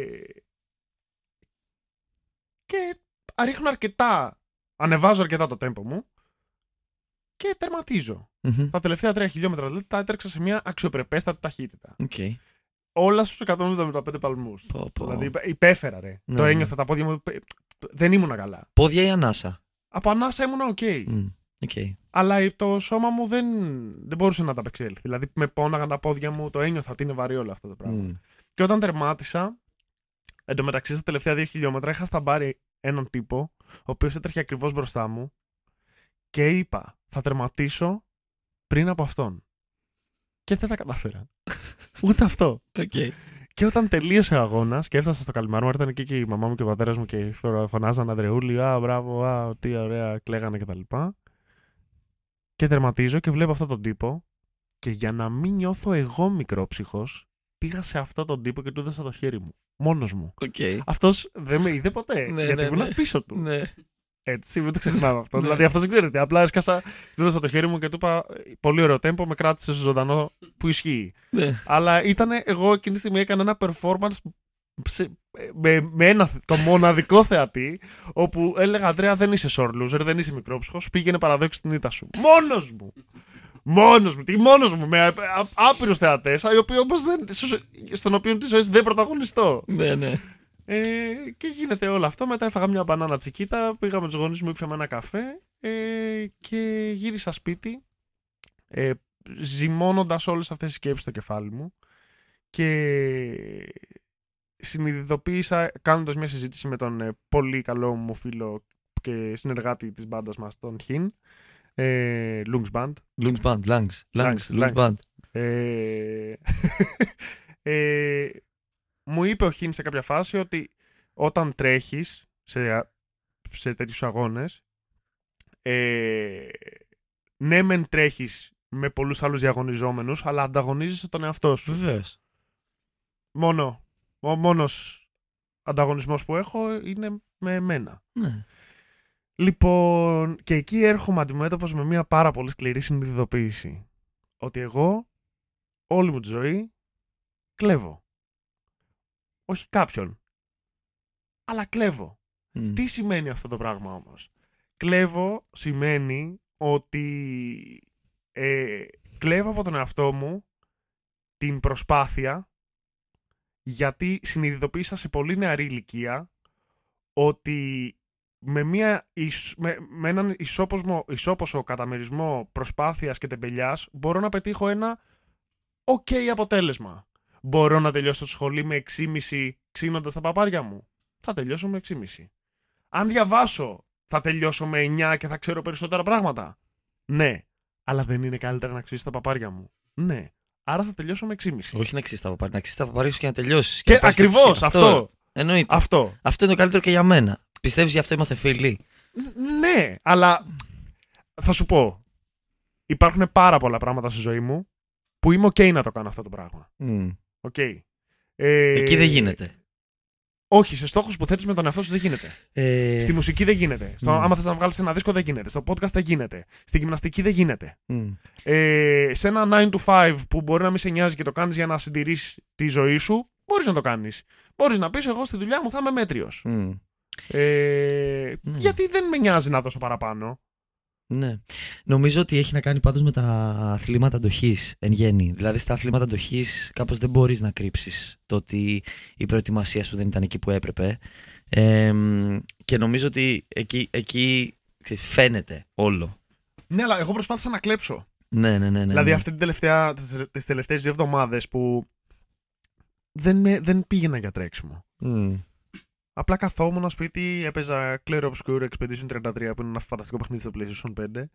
και ρίχνω αρκετά. Ανεβάζω αρκετά το τέμπο μου και τερματίζω. Mm-hmm. Τα τελευταία τρία χιλιόμετρα δηλαδή, τα έτρεξα σε μια αξιοπρεπέστατη ταχύτητα. Okay. Όλα στους εκατόν εβδομήντα πέντε παλμούς. Πω, πω. Δηλαδή υπέφερα ρε. Ναι, το ναι. ένιωθα τα πόδια μου. Δεν ήμουνα καλά. Πόδια ή ανάσα? Από ανάσα ήμουνα οκ. Okay. Mm. Okay. Αλλά το σώμα μου δεν, δεν μπορούσε να τα απεξέλθει. Δηλαδή με πόναγαν τα πόδια μου, το ένιωθα ότι είναι βαρύ όλο αυτό το πράγμα. Mm. Και όταν τερμάτισα, εντωμεταξύ στα τελευταία δύο χιλιόμετρα είχα σταμπάρει έναν τύπο, ο οποίος έτρεχε ακριβώς μπροστά μου και είπα θα τερματίσω πριν από αυτόν. Και δεν τα κατάφερα. Ούτε αυτό. Okay. Και όταν τελείωσε ο αγώνας και έφτασα στο Καλιμάρμαρο, ήταν εκεί και η μαμά μου και ο πατέρας μου και φωνάζαν Αντρεούλη, α, μπράβο, α, τι ωραία, κλαίγανε κτλ. Και, και τερματίζω και βλέπω αυτόν τον τύπο και για να μην νιώθω εγώ μικρόψυχος, πήγα σε αυτόν τον τύπο και του έδωσα το χέρι μου. Μόνος μου. Okay. Αυτός δεν με είδε ποτέ. Ναι, γιατί ναι, ήμουν ναι. πίσω του. Ναι. Έτσι, μην το ξεχνάμε αυτό. Ναι. Δηλαδή αυτός δεν ξέρετε. Απλά έσκασα, του έδωσα το χέρι μου και του είπα πολύ ωραίο τέμπο, με κράτησε ζωντανό που ισχύει. Ναι. Αλλά ήταν εγώ εκείνη τη στιγμή έκανα ένα performance σε, με, με ένα, το μοναδικό θεατή, όπου έλεγα Αντρέα δεν είσαι short loser, δεν είσαι μικρόψυχος, πήγαινε παραδόξου την ήττα σου. Μόνος μου! Μόνος μου, τι μόνος μου, με άπειρους θεατές, οι οποίοι όμως δεν, στον οποίο τη ζωή δεν πρωταγωνιστώ. Ναι, ναι. Ε, και γίνεται όλο αυτό. Μετά έφαγα μια μπανάνα τσικίτα, πήγα με τους γονείς μου, ήπιαμε ένα καφέ ε, και γύρισα σπίτι, ε, ζυμώνοντας όλες αυτές τις σκέψεις στο κεφάλι μου και συνειδητοποίησα, κάνοντας μια συζήτηση με τον ε, πολύ καλό μου φίλο και συνεργάτη της μπάντας μας, τον Χιν, ε, Lungs Band. Lungs Band, Lungs, Lungs, Lungs Band. Ε, ε, μου είπε ο Χιν σε κάποια φάση ότι όταν τρέχεις σε, σε τέτοιους αγώνες, ε, ναι μεν τρέχεις με πολλούς άλλους διαγωνιζόμενους, αλλά ανταγωνίζεσαι τον εαυτό σου. Βεβαίως. Μόνο, ο μόνος ανταγωνισμός που έχω είναι με εμένα. Ναι. Λοιπόν, και εκεί έρχομαι αντιμέτωπος με μια πάρα πολύ σκληρή συνειδητοποίηση. Ότι εγώ, όλη μου τη ζωή, κλέβω. Όχι κάποιον, αλλά κλέβω. Mm. Τι σημαίνει αυτό το πράγμα όμως? Κλέβω σημαίνει ότι ε, κλέβω από τον εαυτό μου την προσπάθεια γιατί συνειδητοποίησα σε πολύ νεαρή ηλικία ότι με, μια, ισ- με, με έναν ισόποσμο, ισόποσο καταμερισμό προσπάθειας και τεμπελιάς μπορώ να πετύχω ένα ok αποτέλεσμα. Μπορώ να τελειώσω το σχολείο με έξι κόμμα πέντε ξύνοντας τα παπάρια μου. Θα τελειώσω με έξι κόμμα πέντε. Αν διαβάσω, θα τελειώσω με εννιά και θα ξέρω περισσότερα πράγματα. Ναι. Αλλά δεν είναι καλύτερα να ξύσεις τα παπάρια μου. Ναι. Άρα θα τελειώσω με έξι κόμμα πέντε. Όχι να ξύσεις τα παπάρια, να ξύσεις τα παπάρια σου και να τελειώσεις. Και να πας ακριβώς στο- αυτό. Εννοείται. Αυτό. Αυτό είναι το καλύτερο και για μένα. Πιστεύεις γι' αυτό είμαστε φίλοι? Ν- Ναι, αλλά θα σου πω. Υπάρχουν πάρα πολλά πράγματα στη ζωή μου που είμαι ok να το κάνω αυτό το πράγμα. Μμ. Okay. Ε, Εκεί δεν γίνεται. Όχι, σε στόχους που θέτεις με τον εαυτό σου δεν γίνεται. Ε, Στη μουσική δεν γίνεται. Στο, Mm. Άμα θες να βγάλεις ένα δίσκο δεν γίνεται. Στο podcast δεν γίνεται. Στη γυμναστική δεν γίνεται. μμ. Ε, σε ένα nine to five που μπορεί να μην σε νοιάζει και το κάνεις για να συντηρήσεις τη ζωή σου, μπορείς να το κάνεις. Μπορείς να πεις εγώ στη δουλειά μου θα είμαι μέτριος. Μμ. Ε, Mm. Γιατί δεν με νοιάζει να δώσω παραπάνω. Ναι. Νομίζω ότι έχει να κάνει πάντως με τα αθλήματα αντοχής εν γέννη. Δηλαδή στα αθλήματα αντοχής κάπως δεν μπορείς να κρύψεις το ότι η προετοιμασία σου δεν ήταν εκεί που έπρεπε. Ε, και νομίζω ότι εκεί, εκεί ξέρεις, φαίνεται όλο. Ναι, αλλά εγώ προσπάθησα να κλέψω. Ναι, ναι, ναι. ναι, Δηλαδή ναι. αυτή την τελευταία, τις, τις τελευταίες δύο εβδομάδες που δεν, με- δεν πήγαινα για τρέξιμο. Μμ. Απλά καθόμουν σπίτι, έπαιζα Clair Obscure Expedition τριάντα τρία που είναι ένα φανταστικό παιχνίδι στο PlayStation πέντε.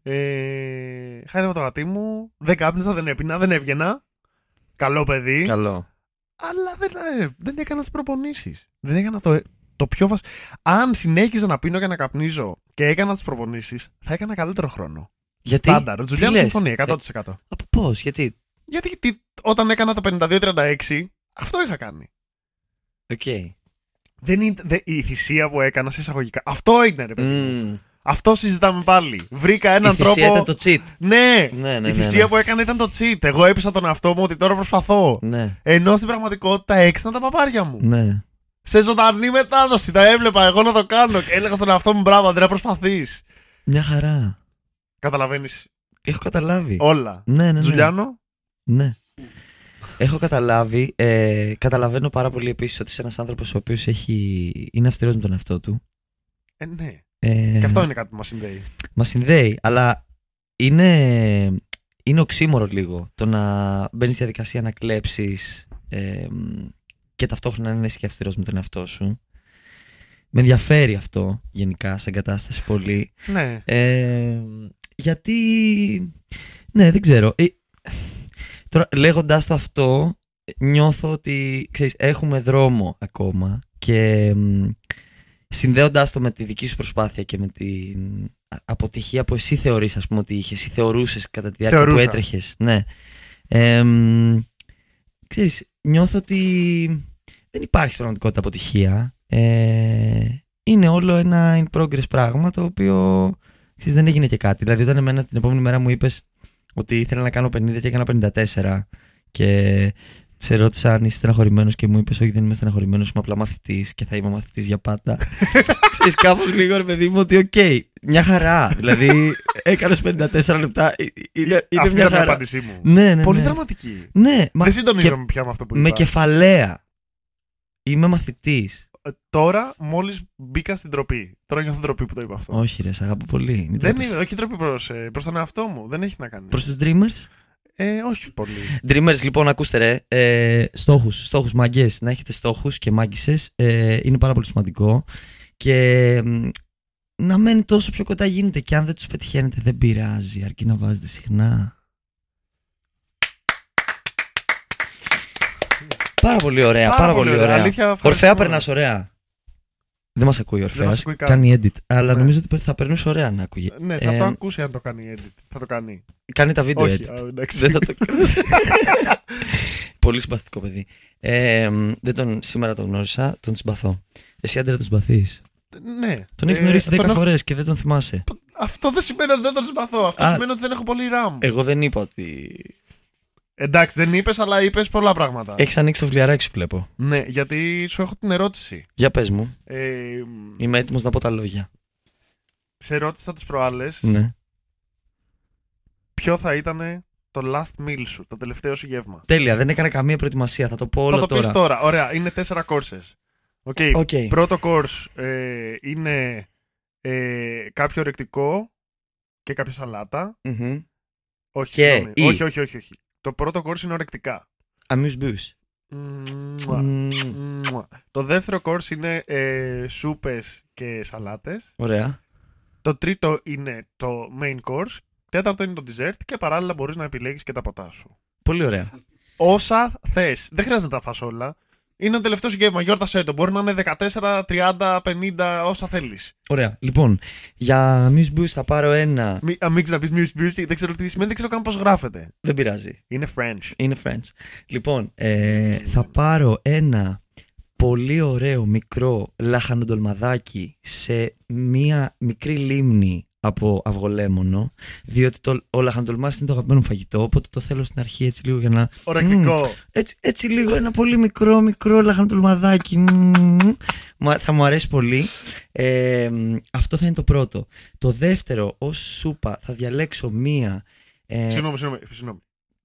Ε, χάιδευα το γατί μου, δεν κάπνιζα, δεν έπινα, δεν έβγαινα. Καλό παιδί. Καλό. Αλλά δεν, ε, δεν έκανα τις προπονήσεις. Δεν έκανα το, το πιο βασικό. Αν συνέχιζα να πίνω και να καπνίζω και έκανα τις προπονήσεις, θα έκανα καλύτερο χρόνο. Γιατί? Στάνταρ. Ο Τι Τζουλιάνο λες? συμφωνεί εκατό τοις εκατό. Από πώς, γιατί? Γιατί τι- όταν έκανα το πενήντα δύο τριάντα έξι, αυτό είχα κάνει. Οκ. Δεν είναι, δε, η θυσία που έκανα σε εισαγωγικά. Αυτό είναι, ρε παιδί μου. Μμ. Αυτό συζητάμε πάλι. Βρήκα έναν Η θυσία τρόπο. ήταν το cheat. Ναι, Ναι, ναι, η ναι, θυσία ναι. που έκανα ήταν το cheat. Εγώ έπεισα τον εαυτό μου ότι τώρα προσπαθώ. Ναι, Ενώ στην πραγματικότητα έξινα τα παπάρια μου. ναι. Σε ζωντανή μετάδοση τα έβλεπα εγώ να το κάνω. Και έλεγα στον εαυτό μου μπράβο, Αντρέα, προσπαθείς. Μια χαρά. Καταλαβαίνεις Έχω καταλάβει. όλα. Ναι, ναι, ναι. Τζουλιάνο. Ναι. Έχω καταλάβει. Ε, καταλαβαίνω πάρα πολύ επίσης ότι είσαι ένας άνθρωπος ο οποίος έχει... είναι αυστηρός με τον εαυτό του. Ε, ναι. Ε, Και αυτό είναι κάτι που μας συνδέει. Μας συνδέει, αλλά είναι, είναι οξύμορο λίγο το να μπαίνεις στη διαδικασία να κλέψεις ε, και ταυτόχρονα να είσαι και αυστηρός με τον εαυτό σου. Με ενδιαφέρει αυτό γενικά σαν κατάσταση πολύ. Ναι. Ε, γιατί, ναι, δεν ξέρω. Ε, τώρα, λέγοντας το αυτό, νιώθω ότι, ξέρεις, έχουμε δρόμο ακόμα και μ, συνδέοντας το με τη δική σου προσπάθεια και με την α- αποτυχία που εσύ θεωρείς, ας πούμε, ότι είχες ή θεωρούσες κατά τη διάρκεια Θεωρούσα. που έτρεχες. Ναι. Ε, μ, ξέρεις, νιώθω ότι δεν υπάρχει στην πραγματικότητα αποτυχία. Ε, είναι όλο ένα in progress πράγμα το οποίο ξέρεις, δεν έγινε και κάτι. Δηλαδή, όταν εμένα την επόμενη μέρα μου είπες ότι ήθελα να κάνω πενήντα και έκανα πενήντα τέσσερα και σε ρώτησα αν είσαι στεναχωρημένος και μου είπες όχι, δεν είμαι στεναχωρημένος, είμαι απλά μαθητής και θα είμαι μαθητής για πάντα. Ξέρεις, κάπως λίγο ρε παιδί μου ότι οκ, μια χαρά. Δηλαδή, έκανες πενήντα τέσσερα λεπτά, ε, ε, είναι, είναι Αυτή μια ήταν η χαρά. απάντησή μου. Ναι, ναι, Πολύ ναι. δραματική. Ναι, μα Δεν και συντονίζομαι πια με αυτό που είπα. με κεφαλαία. Είμαι μαθητής. Ε, Τώρα, μόλις μπήκα στην τροπή. Τώρα νιώθω τροπή που το είπα αυτό. Όχι ρε, σ' αγαπώ πολύ. Μην Δεν τρέπεσαι. είναι, όχι τροπή προς, ε, προς τον εαυτό μου. Δεν έχει να κάνει. Προς τους dreamers. Ε, όχι πολύ. Dreamers, λοιπόν, ακούστε ρε. Ε, στόχους, στόχους μάγκες. Να έχετε στόχους και μάγκησες. Ε, είναι πάρα πολύ σημαντικό. Και μ, να μένετε όσο πιο κοντά γίνεται. Και αν δεν τους πετυχαίνετε, δεν πειράζει. Αρκεί να βάζετε συχνά. Πάρα πολύ ωραία, πάρα, πολύ ωραία. Αλήθεια, ευχαριστούμε. Ορφέα, περνάς ωραία. Δεν μας ακούει ο Δεν μας Ορφέας. ακούει καν. Κάνει edit. Αλλά Ναι. νομίζω ότι θα περνούσε ωραία να ακούγε. Ναι, θα Ε, το ακούσει αν το κάνει edit. Θα το κάνει. Κάνει τα βίντεο Όχι, edit. α, εντάξει. Δεν θα το Πολύ συμπαθητικό παιδί. Ε, δεν τον, σήμερα τον γνώρισα, τον συμπαθώ. Εσύ, Άντρε, τον συμπαθείς. Ναι. Τον έχεις Ε, γνωρίσει τον δέκα έχω- φορές και δεν τον θυμάσαι. Αυτό δεν σημαίνει ότι δεν τον συμπαθώ. Αυτό Α. σημαίνει ότι δεν έχω πολύ RAM. Εγώ δεν είπα ότι. Εντάξει, δεν είπες, αλλά είπες πολλά πράγματα. Έχεις ανοίξει το φλιαράκι σου, βλέπω. Ναι, γιατί σου έχω την ερώτηση. Για πες μου. Ε, Είμαι έτοιμος να πω τα λόγια. σε ρώτησα τις προάλλες Ναι. ποιο θα ήταν το last meal σου, το τελευταίο σου γεύμα. Τέλεια, δεν έκανα καμία προετοιμασία. Θα το πω όλο Θα το τώρα. πεις τώρα. Ωραία, είναι τέσσερα courses. Okay. Okay. Πρώτο course ε, είναι ε, κάποιο ορεκτικό και κάποια σαλάτα. Mm-hmm. Όχι, και συγγνώμη. ή... όχι, όχι, όχι, όχι. Το πρώτο course είναι ορεκτικά. Amuse-bouche. Mm. Mm. Το δεύτερο course είναι ε, σούπες και σαλάτες. Ωραία. Το τρίτο είναι το main course. Τέταρτο είναι το dessert και παράλληλα μπορείς να επιλέγεις και τα ποτά σου. Πολύ ωραία. Όσα θες. Δεν χρειάζεται να τα φας όλα. Είναι το τελευταίο σου γεύμα. Γιόρτασέ το. Μπορεί να είναι δεκατέσσερα, τριάντα, πενήντα, όσα θέλεις. Ωραία. Λοιπόν, για amuse-bouche θα πάρω ένα. Μη, αν μην ξαναπείς amuse-bouche, δεν ξέρω τι σημαίνει, δεν ξέρω καν πώς γράφεται. Δεν πειράζει. Είναι French. Είναι French. Λοιπόν, ε, θα πάρω ένα πολύ ωραίο μικρό λαχανοντολμαδάκι σε μία μικρή λίμνη από αυγολέμονο, διότι το, ο λαχανοντολμάς είναι το αγαπημένο μου φαγητό, οπότε το θέλω στην αρχή έτσι λίγο για να... Ορεκτικό. Mm, έτσι, έτσι λίγο ένα πολύ μικρό μικρό λαχανοντολμαδάκι. Mm, θα μου αρέσει πολύ. Ε, αυτό θα είναι το πρώτο. Το δεύτερο, ως σούπα, θα διαλέξω μία... Ε... Συγγνώμη, συγγνώμη, συγγνώμη.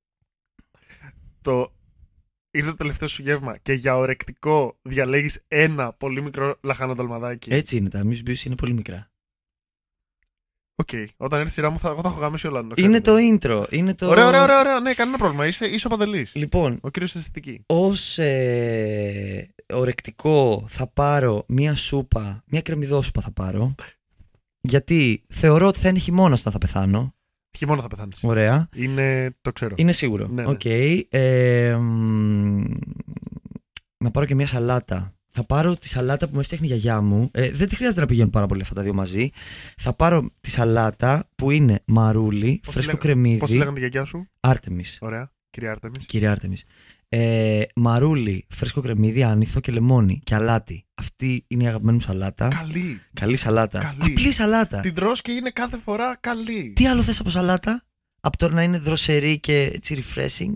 Το... Είναι το τελευταίο σου γεύμα και για ορεκτικό διαλέγεις ένα πολύ μικρό λαχανοτολμαδάκι. Έτσι είναι, τα amuse-bouche είναι πολύ μικρά. Οκ, okay. Όταν έρθει η σειρά μου θα, εγώ θα έχω γαμίσει όλα. Το είναι το intro. Είναι το... Ωραία, ωραία, ωραία, ωραία, ναι, κανένα πρόβλημα. Είσαι, είσαι ο Παντελής. Λοιπόν, ο κύριος αισθητική. Ως ε, ορεκτικό θα πάρω μία σούπα, μία κρεμμυδόσουπα θα πάρω. Γιατί θεωρώ ότι θα είναι χειμώνας όταν θα πεθάνω. Χειμώνα θα πεθάνεις. Ωραία. Είναι, το ξέρω. Είναι σίγουρο. Ναι, ναι. Okay. Ε, μ, να πάρω και μία σαλάτα. Θα πάρω τη σαλάτα που με έφτιαχνε η γιαγιά μου. Ε, δεν τη χρειάζεται να πηγαίνουν πάρα πολύ αυτά τα δύο μαζί. Θα πάρω τη σαλάτα που είναι μαρούλι, πώς φρέσκο λέγα, κρεμμύδι. πώς λέγανε τη γιαγιά σου? Άρτεμις. Ωραία. Κυρία Άρτεμις. Κυρία Άρτεμις. Ε, μαρούλι, φρέσκο κρεμμύδι, άνηθο και λεμόνι και αλάτι. Αυτή είναι η αγαπημένη μου σαλάτα. Καλή. Καλή σαλάτα. Καλή. Απλή σαλάτα. Την τρως και είναι κάθε φορά καλή. Τι άλλο θες από σαλάτα? Από το να είναι δροσερή και έτσι refreshing.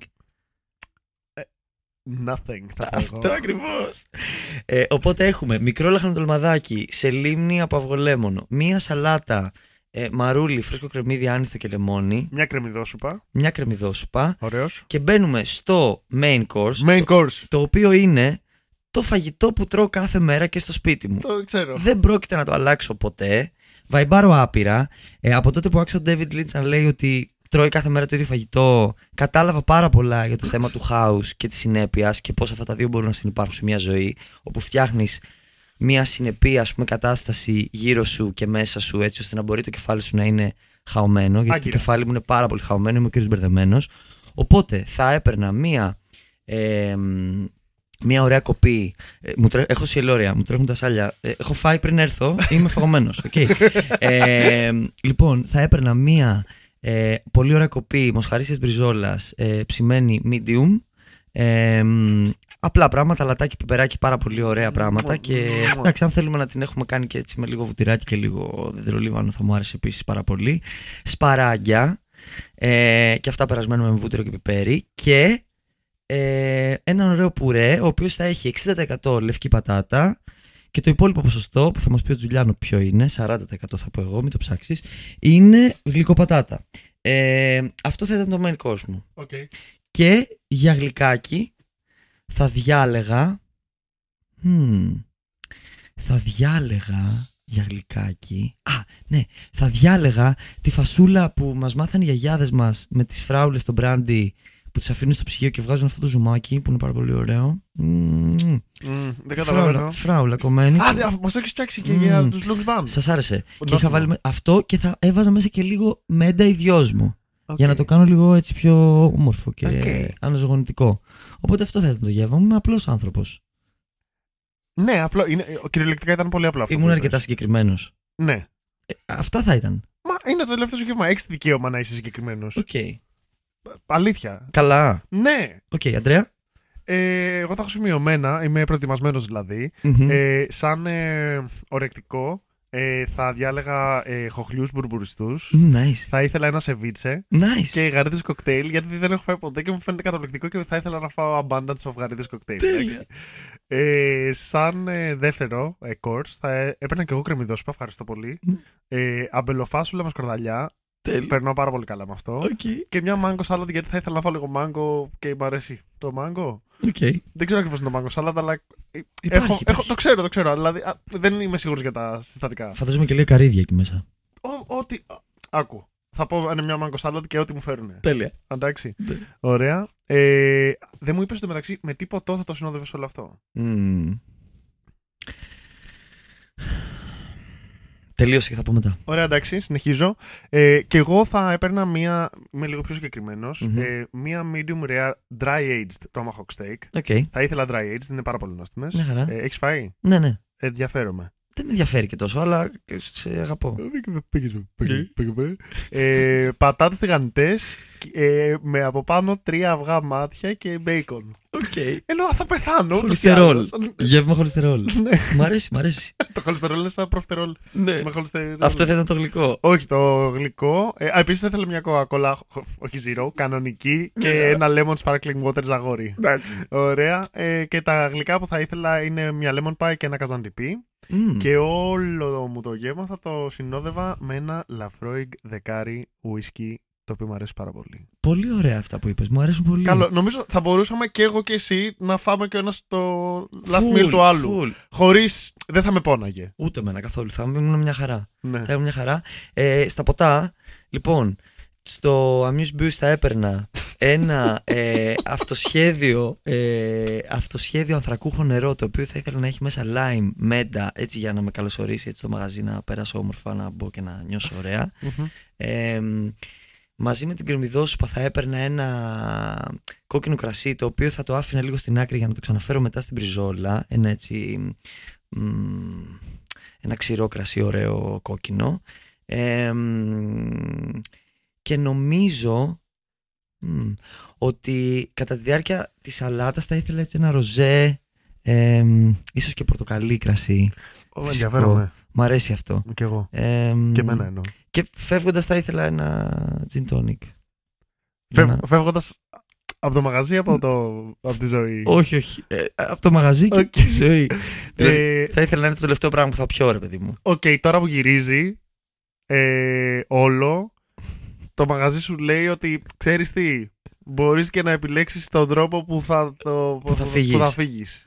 Nothing, θα πω Αυτό εγώ. ακριβώς. Ε, οπότε έχουμε μικρό λαχανοτολμαδάκι σε λίμνη από αυγολέμονο, μία σαλάτα ε, μαρούλι, φρέσκο κρεμμύδι, άνηθο και λεμόνι, Μια κρεμμυδόσουπα. μια κρεμμυδόσουπα Ωραίος. και μπαίνουμε στο main course, Main course. το οποίο είναι το φαγητό που τρώω κάθε μέρα και στο σπίτι μου. Το ξέρω. Δεν πρόκειται να το αλλάξω ποτέ. Βαϊμπάρω άπειρα. Ε, από τότε που άκουσα τον David Lynch να λέει ότι τρώει κάθε μέρα το ίδιο φαγητό, κατάλαβα πάρα πολλά για το θέμα του χάους και της συνέπειας και πώς αυτά τα δύο μπορούν να συνυπάρχουν σε μια ζωή, όπου φτιάχνεις μια συνεπή, ας πούμε, κατάσταση γύρω σου και μέσα σου, έτσι ώστε να μπορεί το κεφάλι σου να είναι χαωμένο. Γιατί Άγκυρα. το κεφάλι μου είναι πάρα πολύ χαωμένο, είμαι ο κύριος μπερδεμένος. Οπότε θα έπαιρνα μια. Ε, Μια ωραία κοπή. Ε, μου τρέ... Έχω σιελόρια, μου τρέχουν τα σάλια. Ε, έχω φάει πριν έρθω, είμαι φαγωμένος. Okay. ε, λοιπόν, θα έπαιρνα μια ε, πολύ ωραία κοπή μοσχαρίσιας μπριζόλας, ε, ψημένη medium. Ε, απλά πράγματα, λατάκι, πιπεράκι, πάρα πολύ ωραία πράγματα. Και εντάξει, αν θέλουμε να την έχουμε κάνει και έτσι με λίγο βουτυράκι και λίγο δεντρολίβανο, θα μου άρεσε επίσης πάρα πολύ. Σπαράγγια. Ε, και αυτά περασμένα με βούτυρο και πιπέρι. Και Ε, ένα ωραίο πουρέ, ο οποίος θα έχει εξήντα τοις εκατό λευκή πατάτα και το υπόλοιπο ποσοστό, που θα μας πει ο Τζουλιάνο ποιο είναι, σαράντα τοις εκατό θα πω εγώ, μην το ψάξεις, είναι γλυκοπατάτα. Ε, αυτό θα ήταν το main course μου. Okay. Και για γλυκάκι θα διάλεγα hmm, θα διάλεγα για γλυκάκι Α, ναι, θα διάλεγα τη φασούλα που μας μάθανε οι γιαγιάδες μας με τις φράουλες στο μπράντι, που τις αφήνουν στο ψυγείο και βγάζουν αυτό το ζουμάκι που είναι πάρα πολύ ωραίο. Mm, Mm, δεν καταλαβαίνω. Φράουλα κομμένη. Α, μας το έχεις φτιάξει και mm. για τους Lungs Band. Σας άρεσε. Ο Και είχα βάλει με... αυτό και θα έβαζα μέσα και λίγο μέντα ιδιόσμου. Okay. Για να το κάνω λίγο έτσι πιο όμορφο και okay. αναζωογονητικό. Οπότε αυτό θα ήταν το γεύμα μου. Είμαι απλός άνθρωπος. Ναι, απλό. Είναι... Κυριολεκτικά ήταν πολύ απλό αυτό. Ήμουν αρκετά συγκεκριμένος. Ναι. Ε, αυτά θα ήταν. Μα είναι το τελευταίο σου γεύμα. Έχεις δικαίωμα να είσαι συγκεκριμένος. Οκ. Okay. Αλήθεια. Καλά. Ναι. Οκ, okay, Αντρέα. Ε, εγώ τα έχω σημειωμένα, είμαι προετοιμασμένος δηλαδή. Mm-hmm. Ε, σαν ε, ορεκτικό ε, θα διάλεγα ε, χοχλιούς μπουρμπουριστούς. Nice. Θα ήθελα ένα σεβίτσε. Nice. Και γαρίδες κοκτέιλ, γιατί δεν έχω φάει ποτέ και μου φαίνεται καταπληκτικό και θα ήθελα να φάω abundance of γαρίδες κοκτέιλ. Τέλεια. Ε, σαν ε, δεύτερο ε, course θα ε, έπαιρνα και εγώ κρεμμυδόσουπα, ευχαριστώ πολύ. Mm. Ε, αμπελοφάσουλα με σκορδαλιά. Τέλειο. Περνάω πάρα πολύ καλά με αυτό. Okay. Και μια μάγκο σάλατ, γιατί θα ήθελα να φάω λίγο μάγκο και μου αρέσει το μάγκο. Okay. Δεν ξέρω ακριβώς είναι το μάγκο σάλατ, αλλά. Υπάρχει, έχω, υπάρχει. έχω, το ξέρω, το ξέρω. Δηλαδή α, δεν είμαι σίγουρος για τα συστατικά. Φαντάζομαι και λίγο καρύδια εκεί μέσα. Ό, ό,τι. Άκου. Θα πω είναι μια μάγκο σάλατ και ό,τι μου φέρουν. Τέλεια. Εντάξει. Ναι. Ωραία. Ε, δεν μου είπες στο μεταξύ με τι ποτό θα το συνόδευες όλο αυτό. Mm. Τελείωσε και θα πω μετά. Ωραία, εντάξει, συνεχίζω. Ε, και εγώ θα έπαιρνα μία. Είμαι λίγο πιο συγκεκριμένος. Mm-hmm. Ε, μία medium rare dry aged tomahawk steak. Okay. Θα ήθελα dry aged, είναι πάρα πολύ νόστιμες. Μια χαρά. Ε, έχεις φάει? Ναι, ναι. Ε, ενδιαφέρομαι. Δεν με ενδιαφέρει και τόσο, αλλά σε αγαπώ. ε, πατάτες τηγανιτές ε, με από πάνω τρία αυγά μάτια και μπέικον. Okay. Ενώ θα πεθάνω. Χολυστερόλ. Γεύμα χολυστερόλ. Ναι. Μ' αρέσει, μ' αρέσει. Το χολυστερόλ είναι σαν προφτερόλ. Ναι. Με χολυστερόλ. Αυτό θα ήταν το γλυκό. Όχι, το γλυκό. Ε, α, επίσης θα ήθελα μια κοκακόλα, όχι zero, κανονική και ένα lemon sparkling water ζαγόρι. Ωραία. Ε, και τα γλυκά που θα ήθελα είναι μια lemon pie και ένα καζαντιπί. Mm. Και όλο μου το γεύμα θα το συνόδευα με ένα Lafroig δεκάρι whisky, το οποίο μου αρέσει πάρα πολύ. Πολύ ωραία αυτά που είπες, μου αρέσουν πολύ. Καλό, νομίζω θα μπορούσαμε και εγώ και εσύ να φάμε και ο ένας το last Full, meal του άλλου. Full. Χωρίς, δεν θα με πόναγε. Ούτε εμένα καθόλου, θα ήμουν μια χαρά. Ναι. Θα ήμουν μια χαρά. Ε, στα ποτά, λοιπόν, στο Amuse Boost θα έπαιρνα ένα ε, αυτοσχέδιο, ε, αυτοσχέδιο ανθρακούχο νερό, το οποίο θα ήθελα να έχει μέσα lime, μέντα, έτσι για να με καλωσορίσει έτσι στο μαγαζί, να πέρασω όμορφα, να μπω και να νιώσω ωραία. Mm-hmm. Ε, μαζί με την κρεμμυδόσουπα θα έπαιρνα ένα κόκκινο κρασί, το οποίο θα το άφηνα λίγο στην άκρη για να το ξαναφέρω μετά στην μπριζόλα. Ένα έτσι μ, ένα ξηρό κρασί ωραίο κόκκινο. Ε, και νομίζω μ, ότι κατά τη διάρκεια της σαλάτας θα ήθελα έτσι ένα ροζέ, ε, ίσως και πορτοκαλί κρασί. Oh, ενδιαφέρομαι. Μ' αρέσει αυτό. Και εγώ. Ε, και εμένα εννοώ. Και φεύγοντας θα ήθελα ένα gin tonic. Φεύ, ένα... Φεύγοντας από το μαγαζί, από, το, από τη ζωή. Όχι, όχι. Ε, από το μαγαζί και okay. τη ζωή. ε, θα ήθελα να είναι το τελευταίο πράγμα που θα πιω, ρε παιδί μου. Οκ, okay, τώρα που γυρίζει ε, όλο, το μαγαζί σου λέει ότι ξέρεις τι, μπορείς και να επιλέξεις τον τρόπο που θα, το, που θα, που, φύγεις. που θα φύγεις.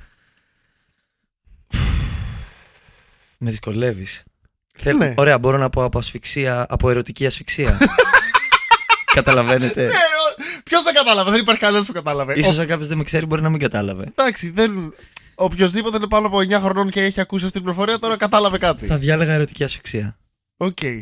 Με δυσκολεύεις. Θέλ... Ναι. Ωραία, μπορώ να πω από ασφυξία, από ερωτική ασφυξία. Καταλαβαίνετε. Ναι, ποιος δεν κατάλαβε, δεν υπάρχει κανένας που κατάλαβε. Ίσως Ο... αν κάποιος δεν με ξέρει μπορεί να μην κατάλαβε. Εντάξει, δεν... οποιοςδήποτε είναι πάνω από εννιά χρονών και έχει ακούσει αυτή την πληροφορία τώρα κατάλαβε κάτι. Θα διάλεγα ερωτική ασφυξία. Οκ. Okay.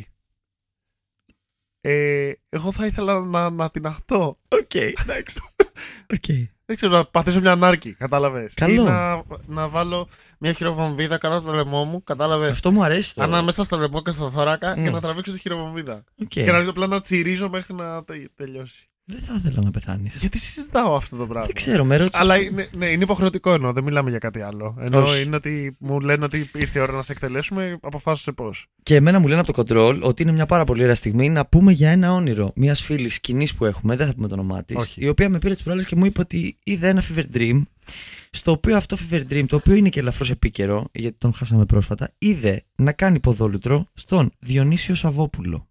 Ε, εγώ θα ήθελα να, να την αχτώ. Οκ, εντάξει. Okay. Δεν ξέρω, να παθήσω μια ανάρκη, κατάλαβες. Καλό. Ή να, να βάλω μια χειροβομβίδα κάτω από το λαιμό μου, κατάλαβες. Αυτό μου αρέσει τώρα. Ανάμεσα στο λαιμό και στο θώρακα Mm. και να τραβήξω τη χειροβομβίδα. Okay. Και να απλά να τσιρίζω μέχρι να τε, τελειώσει. Δεν θα ήθελα να πεθάνεις. Γιατί συζητάω αυτό το πράγμα. Δεν ξέρω, με ρώτησες. Αλλά είναι, ναι, είναι υποχρεωτικό εννοώ, δεν μιλάμε για κάτι άλλο. Ενώ Όχι. είναι ότι μου λένε ότι ήρθε η ώρα να σε εκτελέσουμε, αποφάσισε πώς. Και εμένα μου λένε από το control ότι είναι μια πάρα πολύ ωραία στιγμή να πούμε για ένα όνειρο μια φίλη κοινή που έχουμε, δεν θα πούμε το όνομά τη, η οποία με πήρε τις προάλλες και μου είπε ότι είδε ένα fever dream. Στο οποίο αυτό fever dream, το οποίο είναι και ελαφρώς επίκαιρο, γιατί τον χάσαμε πρόσφατα, είδε να κάνει ποδόλουτρο στον Διονύσιο Σαββόπουλο.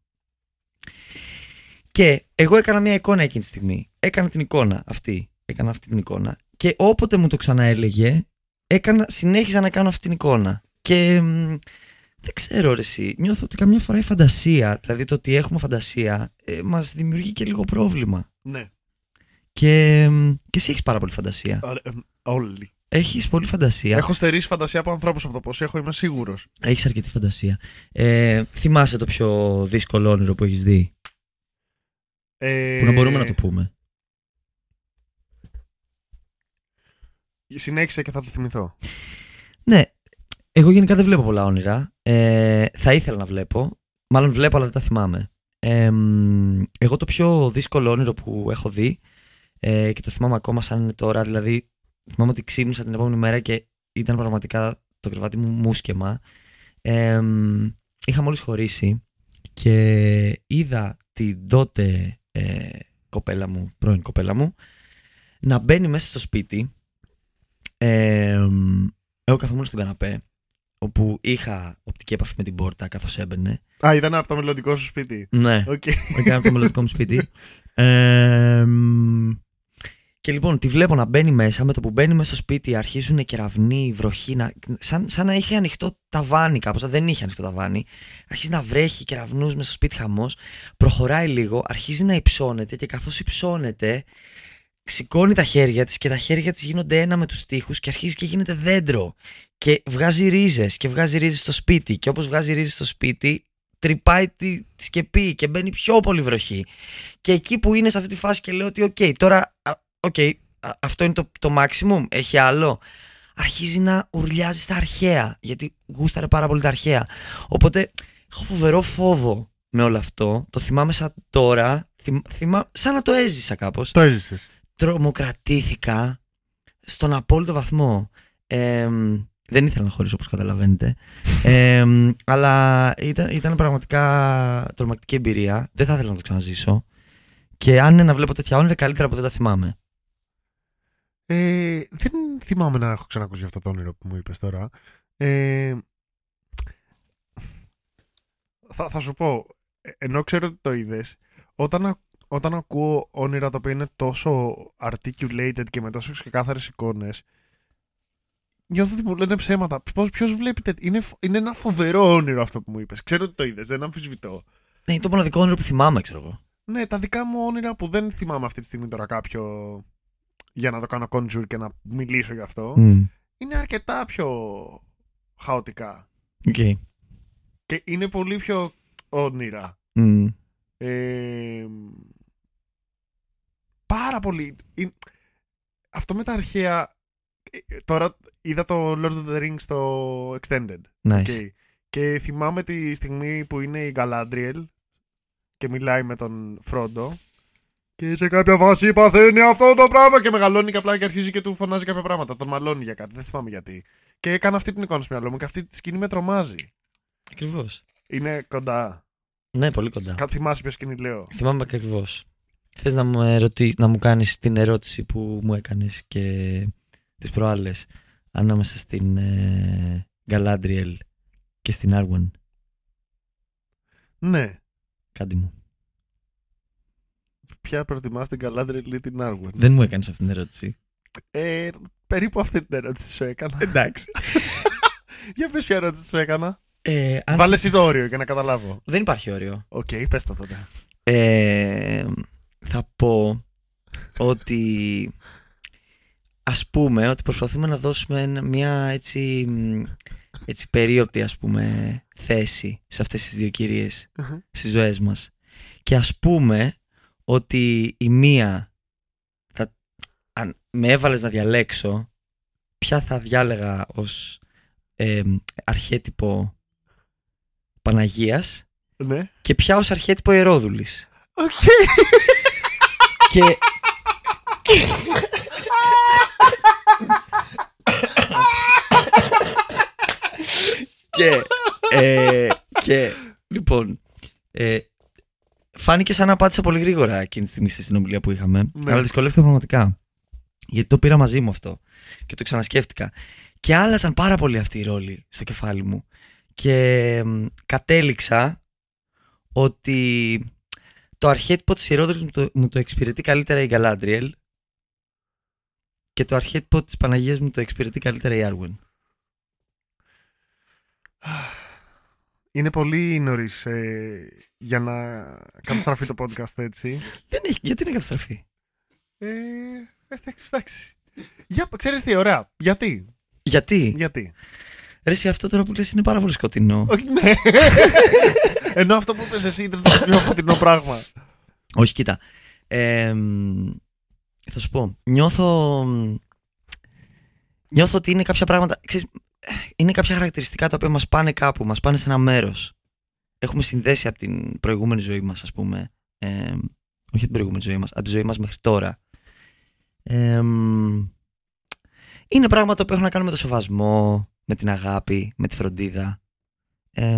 Και εγώ έκανα μια εικόνα εκείνη τη στιγμή. Έκανα την εικόνα αυτή. Έκανα αυτή την εικόνα. Και όποτε μου το ξαναέλεγε, έκανα, συνέχιζα να κάνω αυτή την εικόνα. Και μ, δεν ξέρω ρε εσύ, νιώθω ότι καμιά φορά η φαντασία, δηλαδή το ότι έχουμε φαντασία, ε, μας δημιουργεί και λίγο πρόβλημα. Ναι. Και, μ, και εσύ έχεις πάρα πολύ φαντασία. Α, ε, όλοι. Έχεις πολύ φαντασία. Έχω στερήσει φαντασία από ανθρώπους από το πώς έχω, είμαι σίγουρος. Έχεις αρκετή φαντασία. Ε, θυμάσαι το πιο δύσκολο όνειρο που έχεις δει? Ε... Που να μπορούμε να το πούμε. Συνέχισε και θα το θυμηθώ. Ναι, εγώ γενικά δεν βλέπω πολλά όνειρα. Ε, θα ήθελα να βλέπω. Μάλλον βλέπω αλλά δεν τα θυμάμαι. Ε, εγώ το πιο δύσκολο όνειρο που έχω δει ε, και το θυμάμαι ακόμα σαν είναι τώρα, δηλαδή θυμάμαι ότι ξύπνησα την επόμενη μέρα και ήταν πραγματικά το κρεβάτι μου μουσκεμα. Ε, είχα μόλις χωρίσει και είδα την τότε ε, κοπέλα μου, πρώην κοπέλα μου, να μπαίνει μέσα στο σπίτι. Ε, εγώ καθόμουν στον καναπέ. όπου είχα οπτική επαφή με την πόρτα καθώς έμπαινε. Α, ήταν από το μελλοντικό σου σπίτι. Ναι, Okay. έκανε από το μελλοντικό μου σπίτι. Ε, και λοιπόν τη βλέπω να μπαίνει μέσα. Με το που μπαίνει μέσα στο σπίτι αρχίζουν κεραυνοί, βροχή, να, σαν, σαν να είχε ανοιχτό ταβάνι κάπως. Δεν είχε ανοιχτό ταβάνι. Αρχίζει να βρέχει, κεραυνούς μέσα στο σπίτι, χαμός. Προχωράει λίγο, αρχίζει να υψώνεται και καθώς υψώνεται σηκώνει τα χέρια της και τα χέρια της γίνονται ένα με τους τοίχους και αρχίζει και γίνεται δέντρο. Και βγάζει ρίζες και βγάζει ρίζες στο σπίτι. Και όπως βγάζει ρίζες στο σπίτι, τρυπάει τη, τη σκεπή και μπαίνει πιο πολύ βροχή. Και εκεί που είναι σε αυτή τη φάση και λέω ότι οκ, okay, τώρα okay, αυτό είναι το, το maximum, έχει άλλο. Αρχίζει να ουρλιάζει στα αρχαία, γιατί γούσταρε πάρα πολύ τα αρχαία. Οπότε έχω φοβερό φόβο με όλο αυτό. Το θυμάμαι σαν τώρα, θυμ, θυμά, σαν να το έζησα κάπως. Το έζησες. Τρομοκρατήθηκα στον απόλυτο βαθμό. Ε, δεν ήθελα να χωρίσω, όπως καταλαβαίνετε. ε, αλλά ήταν, ήταν πραγματικά τρομακτική εμπειρία. Δεν θα ήθελα να το ξαναζήσω. Και αν είναι να βλέπω τέτοια όνειρα, καλύτερα από δεν τα θυμάμαι. Ε, δεν θυμάμαι να έχω ξανακούσει αυτό το όνειρο που μου είπες τώρα. Ε, θα, θα σου πω, ενώ ξέρω ότι το είδες, όταν, όταν ακούω όνειρα τα οποία είναι τόσο articulated και με τόσο ξεκάθαρες εικόνες, νιώθω ότι μου λένε ψέματα. Ποιος βλέπει τέτοιο. Είναι, είναι ένα φοβερό όνειρο αυτό που μου είπες. Ξέρω ότι το είδες, δεν αμφισβητώ. Ναι, είναι το μοναδικό όνειρο που θυμάμαι, ξέρω εγώ. Ναι, τα δικά μου όνειρα που δεν θυμάμαι αυτή τη στιγμή τώρα κάποιο για να το κάνω conjure και να μιλήσω γι' αυτό, Mm. είναι αρκετά πιο χαοτικά. Okay. Και είναι πολύ πιο όνειρα. Mm. Ε, πάρα πολύ. Αυτό με τα αρχαία. Τώρα είδα το Lord of the Rings στο Extended. Nice. Okay. Και θυμάμαι τη στιγμή που είναι η Galadriel και μιλάει με τον Φρόντο. Και σε κάποια φάση παθαίνει αυτό το πράγμα και μεγαλώνει και απλά και αρχίζει και του φωνάζει κάποια πράγματα. Τον μαλώνει για κάτι, δεν θυμάμαι γιατί. Και έκανα αυτή την εικόνα στο μυαλό μου και αυτή τη σκηνή με τρομάζει. Ακριβώς. Είναι κοντά. Ναι, πολύ κοντά. Κάτι θυμάσαι ποια σκηνή λέω. Θυμάμαι ακριβώς. Θες να μου, ερωτη... να μου κάνεις την ερώτηση που μου έκανες και τις προάλλες ανάμεσα στην ε... Galadriel και στην Arwen? Ναι. Κάντε μου. Ποια προτιμάς, την Galadriel ή την Arwen? Δεν μου έκανες αυτή την ερώτηση. Ε, περίπου αυτή την ερώτηση σου έκανα. Εντάξει. Για πες ποια ερώτηση σου έκανα. Ε, αν... Βάλε εσύ το όριο για να καταλάβω. Δεν υπάρχει όριο. Οκ, okay, πες το τότε. Ε, θα πω ότι ας πούμε ότι προσπαθούμε να δώσουμε μια έτσι, έτσι περίοπτη ας πούμε θέση σε αυτές τις δύο κυρίες Uh-huh. στις ζωές μας. Και ας πούμε ότι η μία θα, αν με έβαλες να διαλέξω, ποια θα διάλεγα ως ε, αρχέτυπο Παναγίας Ναι. και ποια ως αρχέτυπο Ιερόδουλης. Οκ. Και... και, ε, και λοιπόν ε, φάνηκε σαν να απάντησα πολύ γρήγορα εκείνη τη στιγμή στη συνομιλία που είχαμε, Ναι. αλλά δυσκολεύτηκα πραγματικά γιατί το πήρα μαζί μου αυτό και το ξανασκέφτηκα και άλλαζαν πάρα πολύ αυτοί οι ρόλοι στο κεφάλι μου και μ, κατέληξα ότι το αρχέτυπο της Ιερόδουλης μου το, μου το εξυπηρετεί καλύτερα η Galadriel και το αρχέτυπο της Παναγίας μου το εξυπηρετεί καλύτερα η Arwen. Είναι πολύ νωρίς ε, για να καταστραφεί το podcast έτσι. Δεν έχει, γιατί είναι καταστραφή? Ε, εντάξει, εντάξει. Για, ξέρεις τι, ωραία. Γιατί. Γιατί? Γιατί. Ρε εσύ, αυτό τώρα που λες είναι πάρα πολύ σκοτεινό. Όχι, ναι. Ενώ αυτό που είπες εσύ είναι το πιο φωτεινό πράγμα. Όχι, κοίτα. Ε, θα σου πω. Νιώθω... Νιώθω ότι είναι κάποια πράγματα... Ξέρεις, είναι κάποια χαρακτηριστικά τα οποία μας πάνε κάπου, μας πάνε σε ένα μέρος. Έχουμε συνδέσει από την προηγούμενη ζωή μας, ας πούμε. Ε, όχι την προηγούμενη ζωή μας, από τη ζωή μας μέχρι τώρα. Ε, είναι πράγματα που έχουν να κάνουν με το σεβασμό, με την αγάπη, με τη φροντίδα. Ε,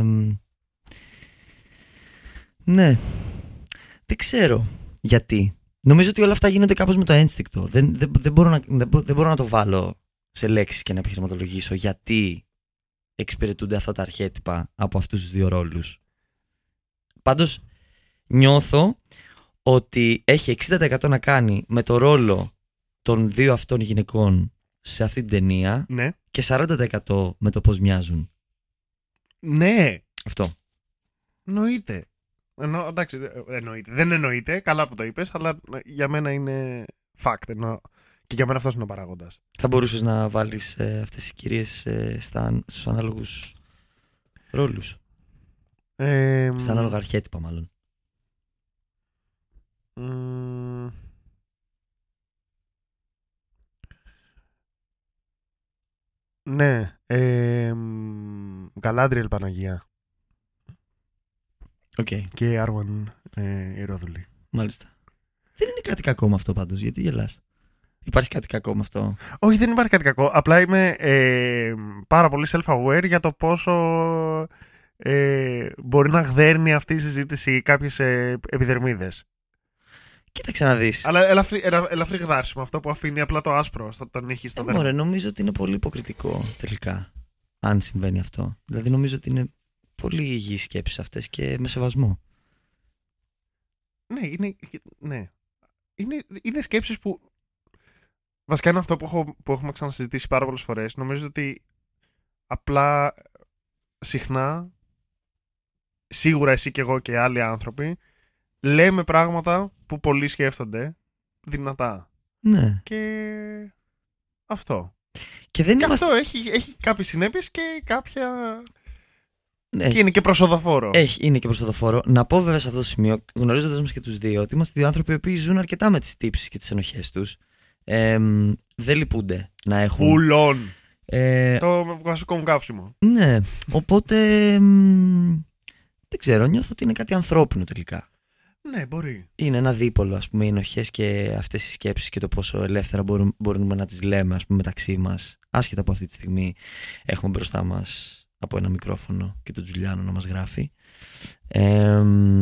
ναι. Δεν ξέρω γιατί. Νομίζω ότι όλα αυτά γίνονται κάπως με το ένστικτο. Δεν, δεν, δεν, μπορώ να, δεν, δεν μπορώ να το βάλω σε λέξεις και να επιχειρηματολογήσω γιατί εξυπηρετούνται αυτά τα αρχέτυπα από αυτούς τους δύο ρόλους. Πάντως νιώθω ότι έχει εξήντα τοις εκατό να κάνει με το ρόλο των δύο αυτών γυναικών σε αυτή την ταινία Ναι. και σαράντα τοις εκατό με το πώς μοιάζουν. Ναι. Αυτό. Εννοείται. Εννο, εντάξει, εννοείται. Δεν εννοείται, καλά που το είπες, αλλά για μένα είναι fact. Εννο, και για μένα αυτός είναι ο παράγοντας. Θα μπορούσες να βάλεις ε, αυτές τις κυρίες ε, στα, στους ανάλογους ρόλους. Ε, Στα ανάλογα αρχέτυπα μάλλον. μ, ναι. Ε, μ, Γκαλάντριελ Παναγία Οκ, okay, και η Άρουαν ε, Ηρόδουλη. μάλιστα. Δεν είναι κάτι κακό με αυτό πάντως, γιατί γελάς? Υπάρχει κάτι κακό με αυτό? Όχι, δεν υπάρχει κάτι κακό. Απλά είμαι ε, πάρα πολύ self-aware για το πόσο ε, μπορεί να γδέρνει αυτή η συζήτηση κάποιες ε, επιδερμίδες. Κοίταξε να δεις. Αλλά ελαφρύ, ελα, ελαφρύ γδάρσιμο, αυτό που αφήνει απλά το άσπρο στο, τον ήχη στο Ε, δέρμα. μωρέ, νομίζω ότι είναι πολύ υποκριτικό τελικά, αν συμβαίνει αυτό. Δηλαδή νομίζω ότι είναι πολύ υγιείς σκέψεις αυτές και με σεβασμό. Ναι, είναι, ναι. Είναι, είναι σκέψεις που βασικά είναι αυτό που, έχω, που έχουμε ξανασυζητήσει πάρα πολλές φορές. Νομίζω ότι απλά συχνά, σίγουρα εσύ και εγώ και άλλοι άνθρωποι, λέμε πράγματα που πολλοί σκέφτονται δυνατά. Ναι. Και αυτό. Και δεν Και είμαστε... αυτό έχει, έχει κάποιες συνέπειες και κάποια... Ναι, Και είναι και προσοδοφόρο. Έχει, είναι και προσοδοφόρο. Να πω βέβαια σε αυτό το σημείο, γνωρίζοντας μας και τους δύο, ότι είμαστε δύο άνθρωποι που ζουν αρκετά με τις τύψεις και τις ενοχές τους. Ε, δεν λυπούνται να έχουν. Full on. Ε, Το βασικό μου καύσιμο. ναι, οπότε μ, δεν ξέρω, νιώθω ότι είναι κάτι ανθρώπινο τελικά. Ναι, μπορεί. Είναι ένα δίπολο, ας πούμε, οι ενοχές και αυτές οι σκέψεις και το πόσο ελεύθερα μπορούμε, μπορούμε να τις λέμε, ας πούμε, μεταξύ μας, άσχετα από αυτή τη στιγμή έχουμε μπροστά μας από ένα μικρόφωνο και τον Τζουλιάνο να μας γράφει. Ε,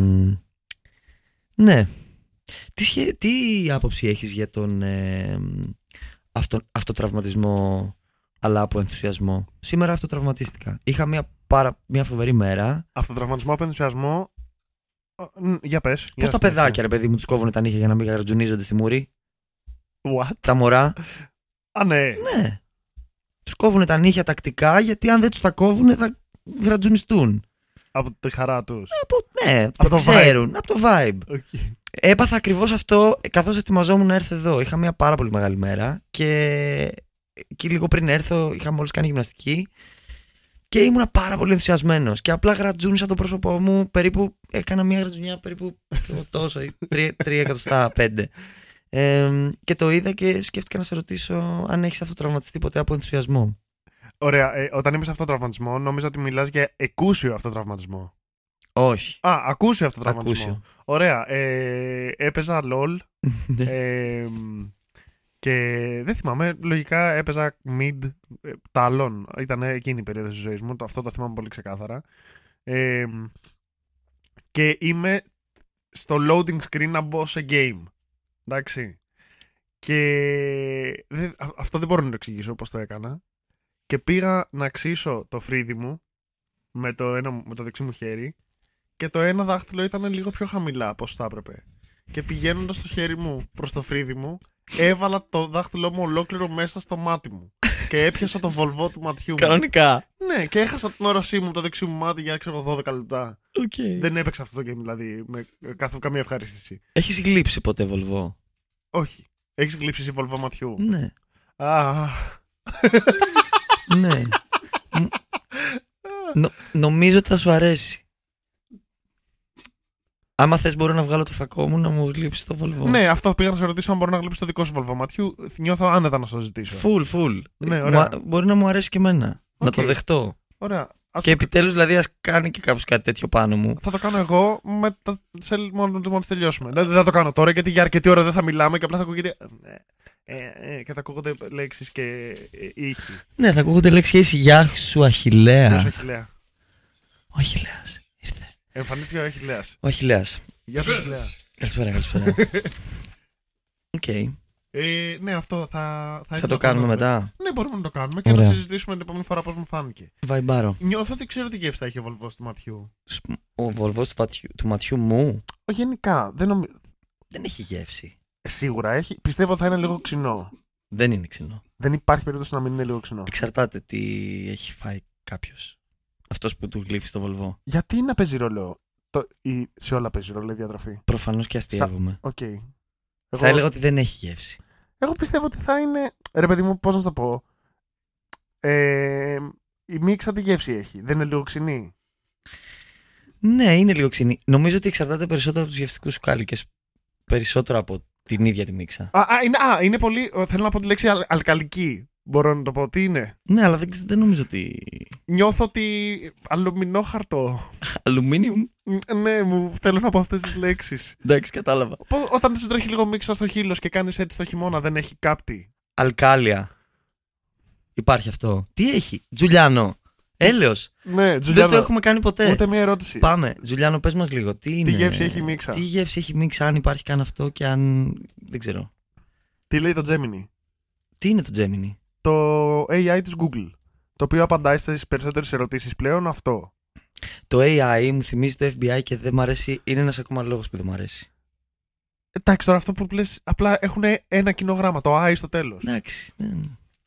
ναι. Τι, σχε... Τι άποψη έχεις για τον ε, αυτο... αυτοτραυματισμό αλλά από ενθουσιασμό? Σήμερα αυτοτραυματίστηκα. Είχα μια, πάρα... μια φοβερή μέρα. Αυτοτραυματισμό από ενθουσιασμό. Ν, Για πες. Πώς για τα συνέχεια. παιδάκια, ρε παιδί μου, τους κόβουνε τα νύχια για να μην γαρατζουνίζονται στη μούρη. What? Τα μωρά. Α, ναι. Ναι. Τους κόβουνε τα νύχια τακτικά, γιατί αν δεν τους τα κόβουνε θα γρατζουνιστούν. Από τη χαρά τους. Από, ναι, Από το το ξέρουν. Από το vibe. Okay. Έπαθα ακριβώς αυτό καθώς ετοιμαζόμουν να έρθω εδώ. Είχα μια πάρα πολύ μεγάλη μέρα και εκεί λίγο πριν έρθω είχα μόλις κάνει γυμναστική και ήμουνα πάρα πολύ ενθουσιασμένος και απλά γρατζούνισα το πρόσωπό μου, περίπου έκανα μια γρατζουνιά περίπου τόσο, τρία, τρία εκατοστά πέντε. Ε, και το είδα και σκέφτηκα να σε ρωτήσω αν έχεις αυτοτραυματιστεί ποτέ από ενθουσιασμό. Ωραία. Ε, όταν είπες αυτοτραυματισμό, νόμιζα ότι μιλάς για εκούσιο αυτοτραυματισμό. Όχι. Α, ακούσιο αυτοτραυματισμό. Ακούσιο. Ωραία. Ε, έπαιζα LOL. ε, και δεν θυμάμαι. Λογικά έπαιζα mid ε, τάλων. Ήταν εκείνη η περίοδος της ζωής μου. Αυτό το θυμάμαι πολύ ξεκάθαρα. Ε, και είμαι στο loading screen να μπω σε game. Εντάξει. Και δεν, α- αυτό δεν μπορώ να το εξηγήσω πώς το έκανα. Και πήγα να ξύσω το φρύδι μου με το, ένα, με το δεξί μου χέρι και το ένα δάχτυλο ήταν λίγο πιο χαμηλά από όσο θα έπρεπε. Και πηγαίνοντας το χέρι μου προς το φρύδι μου, έβαλα το δάχτυλό μου ολόκληρο μέσα στο μάτι μου. Και έπιασα το βολβό του ματιού μου. Κανονικά. Ναι, και έχασα την όρασή μου το δεξί μου μάτι για ξέρω δώδεκα λεπτά. Okay. Δεν έπαιξα αυτό το game δηλαδή με καθ- καμία ευχαρίστηση. Έχεις γλύψει ποτέ βολβό? Όχι. Έχεις γλύψει εσύ βολβό ματιού? Ναι. Α, Ναι. Μ- Νο- νομίζω ότι θα σου αρέσει. Άμα θες μπορώ να βγάλω το φακό μου να μου γλύψεις το βολβό. ναι, αυτό πήγα να σε ρωτήσω αν μπορώ να γλύψω το δικό σου βολβό ματιού. Νιώθω άνετα να σου το ζητήσω. Φουλ, φουλ. Ναι, ωραία. Μπορεί να μου αρέσει και εμένα. Να το Οκ. δεχτώ. Ωραία. Ας Και το... επιτέλους δηλαδή ας κάνει και κάποιος κάτι τέτοιο πάνω μου. Θα το κάνω εγώ με τα... σε... μόνο μόλις τελειώσουμε. Δηλαδή δεν θα το κάνω τώρα γιατί για αρκετή ώρα δεν θα μιλάμε και απλά θα ακούγεται. Ε, ε, ε, και θα ακούγονται λέξεις και ε, ήχοι. Ναι, θα ακούγονται λέξεις γεια σου Αχιλλέα. Γεια σου Αχιλλέα. Ο Αχιλλέας ήρθε. Εμφανίστηκε ο Αχιλλέας. Ο Αχιλλέας. Γεια σου Αχιλλέα. Καλησπέρα, καλησπέρα. Οκ. Ε, ναι, αυτό θα. Θα, Θα το κάνουμε μετά. Ναι, μπορούμε να το κάνουμε και Ωραία. να συζητήσουμε την επόμενη φορά πώς μου φάνηκε. Βαϊμπάρο. Νιώθω ότι ξέρω τι γεύση θα έχει ο βολβός του ματιού. Ο βολβός του, βατιού- του ματιού μου Ο, γενικά, δεν νομι... δεν έχει γεύση. Σίγουρα έχει. Πιστεύω ότι θα είναι λίγο ξινό. Δεν είναι ξινό. Δεν υπάρχει περίπτωση να μην είναι λίγο ξινό. Εξαρτάται τι έχει φάει κάποιος. Αυτός που του γλύφει στο βολβό. Γιατί να παίζει ρόλο. Το... Η... Σε όλα παίζει ρόλο η διατροφή. Προφανώς και αστείευομαι. Οκ. Okay. Εγώ... Θα έλεγα ότι δεν έχει γεύση. Εγώ πιστεύω ότι θα είναι. Ρε παιδί μου, πώς να σου το πω. Ε... Η μίξα τι γεύση έχει. Δεν είναι λίγο ξινή. Ναι, είναι λίγο ξινή. Νομίζω ότι εξαρτάται περισσότερο από τους γευστικούς σου κάλικες. Περισσότερο από την ίδια τη μίξα. Α, α, είναι, α, είναι πολύ. Θέλω να πω τη λέξη αλ, αλκαλική. Μπορώ να το πω. Τι είναι. Ναι, αλλά δεν, δεν νομίζω ότι. Νιώθω ότι. Αλουμινόχαρτο. Αλουμίνιουμ. Ναι, μου θέλω να πω αυτές τις λέξεις. Εντάξει, κατάλαβα. Πώς- Όταν σου τρέχει λίγο μίξα στο χείλος και κάνεις έτσι το χειμώνα, δεν έχει κάπτη. Αλκάλια. Υπάρχει αυτό. Τι έχει, Τζουλιάνο. Έλεος. Ναι, Δεν Τζουλιάνο. το έχουμε κάνει ποτέ. Ούτε μία ερώτηση. Πάμε. Τζουλιάνο, πες μας λίγο. Τι, είναι... γεύση έχει η μίξα? Τι γεύση έχει η μίξα, αν υπάρχει καν αυτό και αν. Δεν ξέρω. Τι λέει το Gemini. Τι είναι το Gemini? Το έι άι της Google. Το οποίο απαντάει στις περισσότερες ερωτήσεις πλέον αυτό. Το έι άι μου θυμίζει το εφ μπι άι και δεν μ' αρέσει. Είναι ένας ακόμα λόγος που δεν μ' αρέσει. Εντάξει, τώρα αυτό που λες, απλά έχουν ένα κοινό γράμμα, το I στο τέλος. Εντάξει. ναι.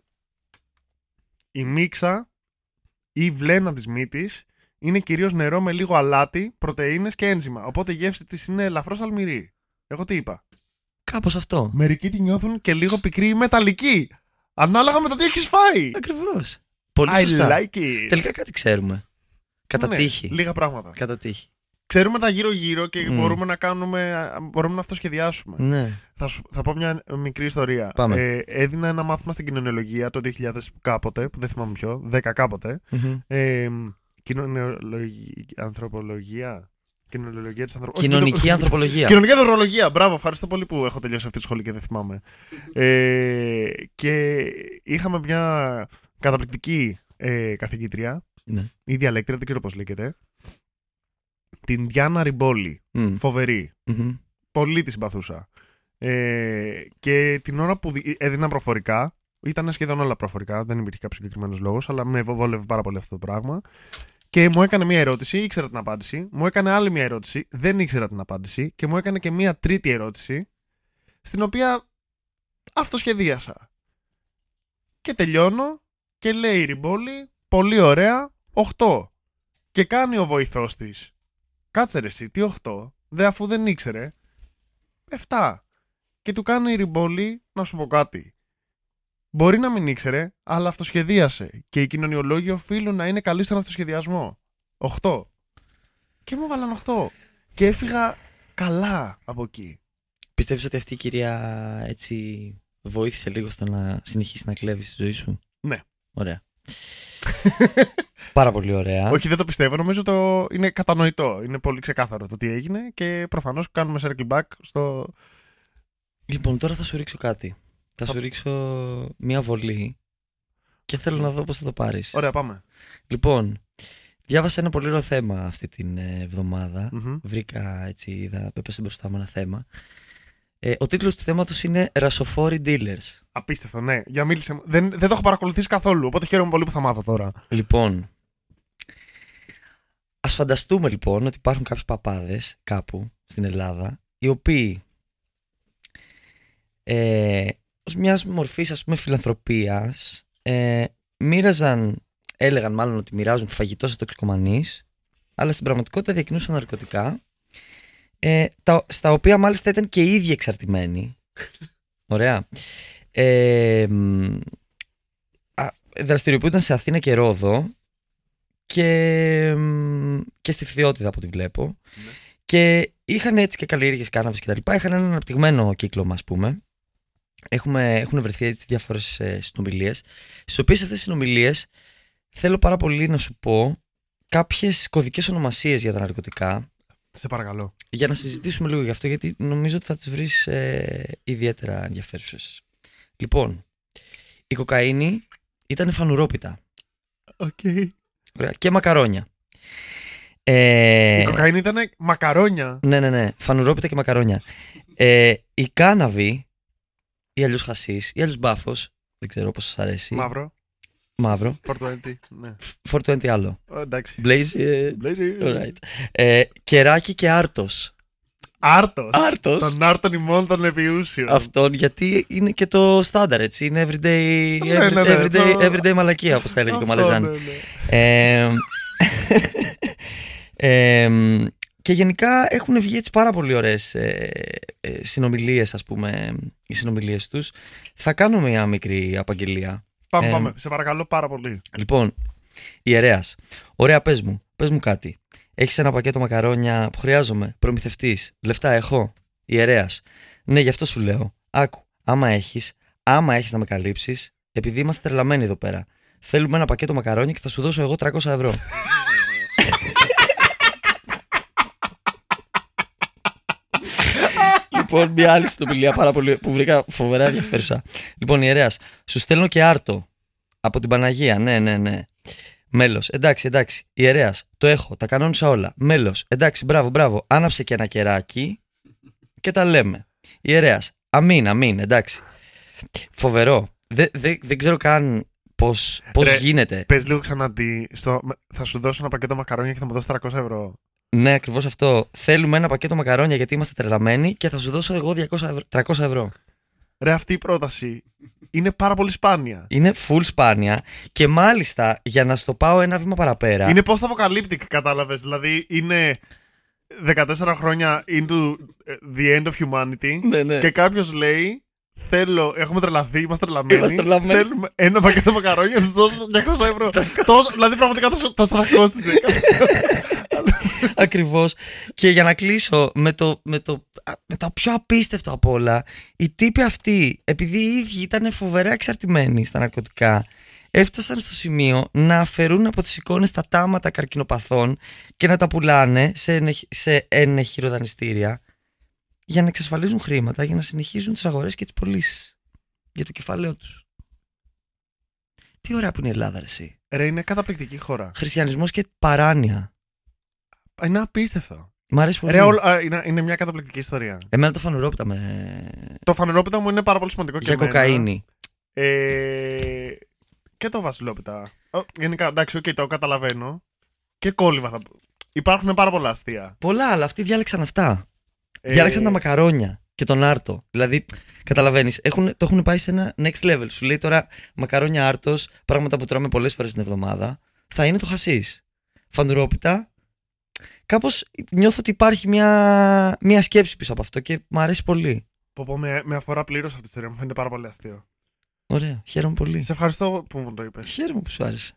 Η μίξα ή η βλένα της μύτης είναι κυρίως νερό με λίγο αλάτι, πρωτεΐνες και ένζημα. Οπότε η γεύση της είναι ελαφρώς αλμυρή. Εγώ τι είπα. Κάπως αυτό. Μερικοί τη νιώθουν και λίγο πικρή ή μεταλλική. Ανάλογα με το τι έχεις φάει. Ακριβώς. Πολύ I σωστά. like it. Τελικά κάτι ξέρουμε. Κατά Ναι, τύχη. Λίγα πράγματα. Κατά τύχη. Ξέρουμε τα γύρω-γύρω και Mm. μπορούμε να κάνουμε. Μπορούμε να αυτοσχεδιάσουμε. Ναι. Θα, σου, θα πω μια μικρή ιστορία. Πάμε. Ε, έδινα ένα μάθημα στην κοινωνιολογία το δύο χιλιάδες κάποτε, που δεν θυμάμαι ποιο, δέκα κάποτε. Μμμ. Ε, κοινωνιολογία. Ανθρωπολογία. Κοινωνιολογία της ανθρωπολογίας. Κοινωνική ανθρωπολογία. Κοινωνική ανθρωπολογία. Μπράβο, ευχαριστώ πολύ που έχω τελειώσει αυτή τη σχολή και δεν θυμάμαι. Ε, και είχαμε μια καταπληκτική ε, καθηγήτρια, Ναι. ή διαλέκτρια, δεν ξέρω πώς λέγεται. Την Διάννα Ριμπόλη. Μμ. Φοβερή. Μμμ. Πολύ τη συμπαθούσα. Ε, και την ώρα που δι- έδινα προφορικά, ήταν σχεδόν όλα προφορικά, δεν υπήρχε κάποιο συγκεκριμένο λόγο, αλλά με βόλευε πάρα πολύ αυτό το πράγμα. Και μου έκανε μία ερώτηση, ήξερα την απάντηση. Μου έκανε άλλη μία ερώτηση, δεν ήξερα την απάντηση. Και μου έκανε και μία τρίτη ερώτηση, στην οποία αυτοσχεδίασα. Και τελειώνω και λέει η Ριμπόλη, πολύ ωραία, οκτώ. Και κάνει ο βοηθός της. Κάτσε ρε εσύ, τι οκτώ, δε αφού δεν ήξερε. επτά. Και του κάνει η Ριμπόλη να σου πω κάτι. Μπορεί να μην ήξερε, αλλά αυτοσχεδίασε. Και οι κοινωνιολόγοι οφείλουν να είναι καλοί στον αυτοσχεδιασμό. οκτώ. Και μου βάλαν οκτώ. Και έφυγα καλά από εκεί. Πιστεύεις ότι αυτή η κυρία έτσι βοήθησε λίγο στο να συνεχίσει να κλέβεις τη ζωή σου? Ναι. Ωραία. Πάρα πολύ ωραία. Όχι, δεν το πιστεύω. Νομίζω το είναι κατανοητό. Είναι πολύ ξεκάθαρο το τι έγινε και προφανώς κάνουμε circle back στο. Λοιπόν, τώρα θα σου ρίξω κάτι. Θα Θα- σου ρίξω μία βολή και θέλω να δω πώς θα το πάρεις. Ωραία, πάμε. Λοιπόν, διάβασα ένα πολύ ωραίο θέμα αυτή την ε, εβδομάδα. Μμμ. Βρήκα έτσι, είδα, έπεσε μπροστά μου ένα θέμα. Ε, ο τίτλος του θέματος είναι Ρασοφόροι Dealers. Απίστευτο, ναι. Για μίλησε μου. Δεν, δεν το έχω παρακολουθήσει καθόλου. Οπότε χαίρομαι πολύ που θα μάθω τώρα. Λοιπόν, ας φανταστούμε λοιπόν ότι υπάρχουν κάποιοι παπάδες κάπου στην Ελλάδα, οι οποίοι ε, ως μιας μορφής ας πούμε φιλανθρωπίας ε, μοίραζαν, έλεγαν μάλλον ότι μοιράζουν φαγητό σε τοξικομανείς, αλλά στην πραγματικότητα διακινούσαν ναρκωτικά, ε, τα, στα οποία μάλιστα ήταν και οι ίδιοι εξαρτημένοι. Ωραία. Ε, μ, α, δραστηριοποιούνταν σε Αθήνα και Ρόδο και, μ, και στη Φθιώτιδα από ό,τι βλέπω. Ναι. Και είχαν έτσι και καλλιέργειες κάναβης και τα λοιπά. Είχαν ένα αναπτυγμένο κύκλωμα, ας πούμε. Έχουμε, έχουν βρεθεί έτσι διάφορες ε, συνομιλίες, στις οποίες αυτές τις συνομιλίες θέλω πάρα πολύ να σου πω κάποιες κωδικές ονομασίες για τα ναρκωτικά, Σε παρακαλώ. για να συζητήσουμε λίγο γι' αυτό, γιατί νομίζω ότι θα τις βρεις ε, ιδιαίτερα ενδιαφέρουσες. Λοιπόν, η κοκαίνη ήταν φανουρόπιτα. Οκ. Ωραία, και μακαρόνια. Ε, Η κοκαίνη ήταν μακαρόνια. Ναι, ναι, ναι. Φανουρόπιτα και μακαρόνια. Ε, η κάναβη ή αλλιώς χασίς ή αλλιώς μπάφος. Δεν ξέρω πώς σας αρέσει. Μαύρο. Μαύρο. φορ είκοσι. Ναι. φορ είκοσι άλλο. Ε, εντάξει. Blaze. ε, Blaze. Alright. Ε, κεράκι και άρτος. Άρτος. Άρτος. Τον Άρτον ημών των επιούσιων. Αυτόν γιατί είναι και το στάνταρ, έτσι. Είναι everyday, Ναι, ναι, ναι, everyday, το- everyday μαλακία, όπως τα έλεγε και ο Αυτό, Μαλεζάν. ναι, ναι. Ε, ε, και γενικά έχουν βγει έτσι πάρα πολύ ωραίες ε, ε, συνομιλίες, ας πούμε, οι συνομιλίες τους. Θα κάνω μια μικρή απαγγελία. Πάμε, Ε, πάμε. Σε παρακαλώ πάρα πολύ. Λοιπόν, ιερέας. Ωραία, πες μου, πες μου κάτι. Έχεις ένα πακέτο μακαρόνια που χρειάζομαι, προμηθευτής, λεφτά έχω. Ιερέας. Ναι, γι' αυτό σου λέω. Άκου, άμα έχεις, άμα έχεις να με καλύψεις, επειδή είμαστε τρελαμένοι εδώ πέρα. Θέλουμε ένα πακέτο μακαρόνια και θα σου δώσω εγώ τριακόσια ευρώ. Λοιπόν, μια άλλη συνομιλία πάρα πολύ που βρήκα φοβερά ενδιαφέρουσα. Λοιπόν, ιερέας, σου στέλνω και άρτο από την Παναγία. Ναι, ναι, ναι. Μέλος, εντάξει, εντάξει. Ιερέας, το έχω, τα κανόνισα όλα. Μέλος, εντάξει, μπράβο, μπράβο. Άναψε και ένα κεράκι και τα λέμε. Ιερέας, αμήν, αμήν, εντάξει. Φοβερό. Δεν δε, δεν ξέρω καν πώς, πώς Ρε, γίνεται. Πες λίγο ξανά τι. Στο... Θα σου δώσω ένα πακέτο μακαρόνια και θα μου δώσει τριακόσια ευρώ. Ναι, ακριβώς αυτό. Θέλουμε ένα πακέτο μακαρόνια γιατί είμαστε τρελαμένοι και θα σου δώσω εγώ διακόσια ευρώ, τριακόσια ευρώ. Ρε, αυτή η πρόταση είναι πάρα πολύ σπάνια. Είναι full σπάνια και μάλιστα για να στο πάω ένα βήμα παραπέρα. Είναι πώς θα αποκαλύπτει, κατάλαβες. Δηλαδή είναι δεκατέσσερα χρόνια into the end of humanity Ναι, ναι. και κάποιος λέει θέλω, έχουμε τρελαθεί, είμαστε τρελαμένοι. Είμαστε τρελαμένοι. Θέλουμε ένα πακέτο μακαρόνια και θα σου δώσω διακόσια ευρώ. Τόσο, δηλαδή πραγματικά τόσο τόσο θα κόστιζε. Ακριβώς. Και για να κλείσω με το, με, το, με το πιο απίστευτο απ' όλα, οι τύποι αυτοί, επειδή οι ίδιοι ήταν φοβερά εξαρτημένοι στα ναρκωτικά, έφτασαν στο σημείο να αφαιρούν από τις εικόνες τα τάματα καρκινοπαθών και να τα πουλάνε σε, ενεχ, σε ενεχειροδανιστήρια για να εξασφαλίζουν χρήματα για να συνεχίζουν τις αγορές και τις πωλήσεις για το κεφάλαιό τους. Τι ωραία που είναι η Ελλάδα, ρε εσύ. Ρε, είναι καταπληκτική χώρα. Χριστιανισμός και παράνοια. Είναι απίστευτο. Μ' αρέσει πολύ. Ρε, όλο- α, είναι, είναι μια καταπληκτική ιστορία. Εμένα το φανουρόπιτα με... Το φανερόπιτα μου είναι πάρα πολύ σημαντικό για και εμένα. κοκαίνη. Ε, και το βασιλόπιτα. Ο, γενικά, εντάξει, οκ, το καταλαβαίνω. Και κόλληβα θα πω. Υπάρχουν πάρα πολλά αστεία. Πολλά, αλλά αυτοί διάλεξαν αυτά. Ε, Διάλεξαν τα μακαρόνια και τον άρτο. Δηλαδή, καταλαβαίνεις, έχουν, το έχουν πάει σε ένα next level. Σου λέει τώρα μακαρόνια άρτος, πράγματα που τρώμε πολλές φορές την εβδομάδα, θα είναι το χασίς. Φανουρόπιτα. Κάπως νιώθω ότι υπάρχει μια, μια σκέψη πίσω από αυτό και μου αρέσει πολύ. Πω, πω, με, με αφορά πλήρως αυτή η ιστορία. Μου φαίνεται πάρα πολύ αστείο. Ωραία, χαίρομαι πολύ. Σε ευχαριστώ που μου το είπες. Χαίρομαι που σου άρεσε.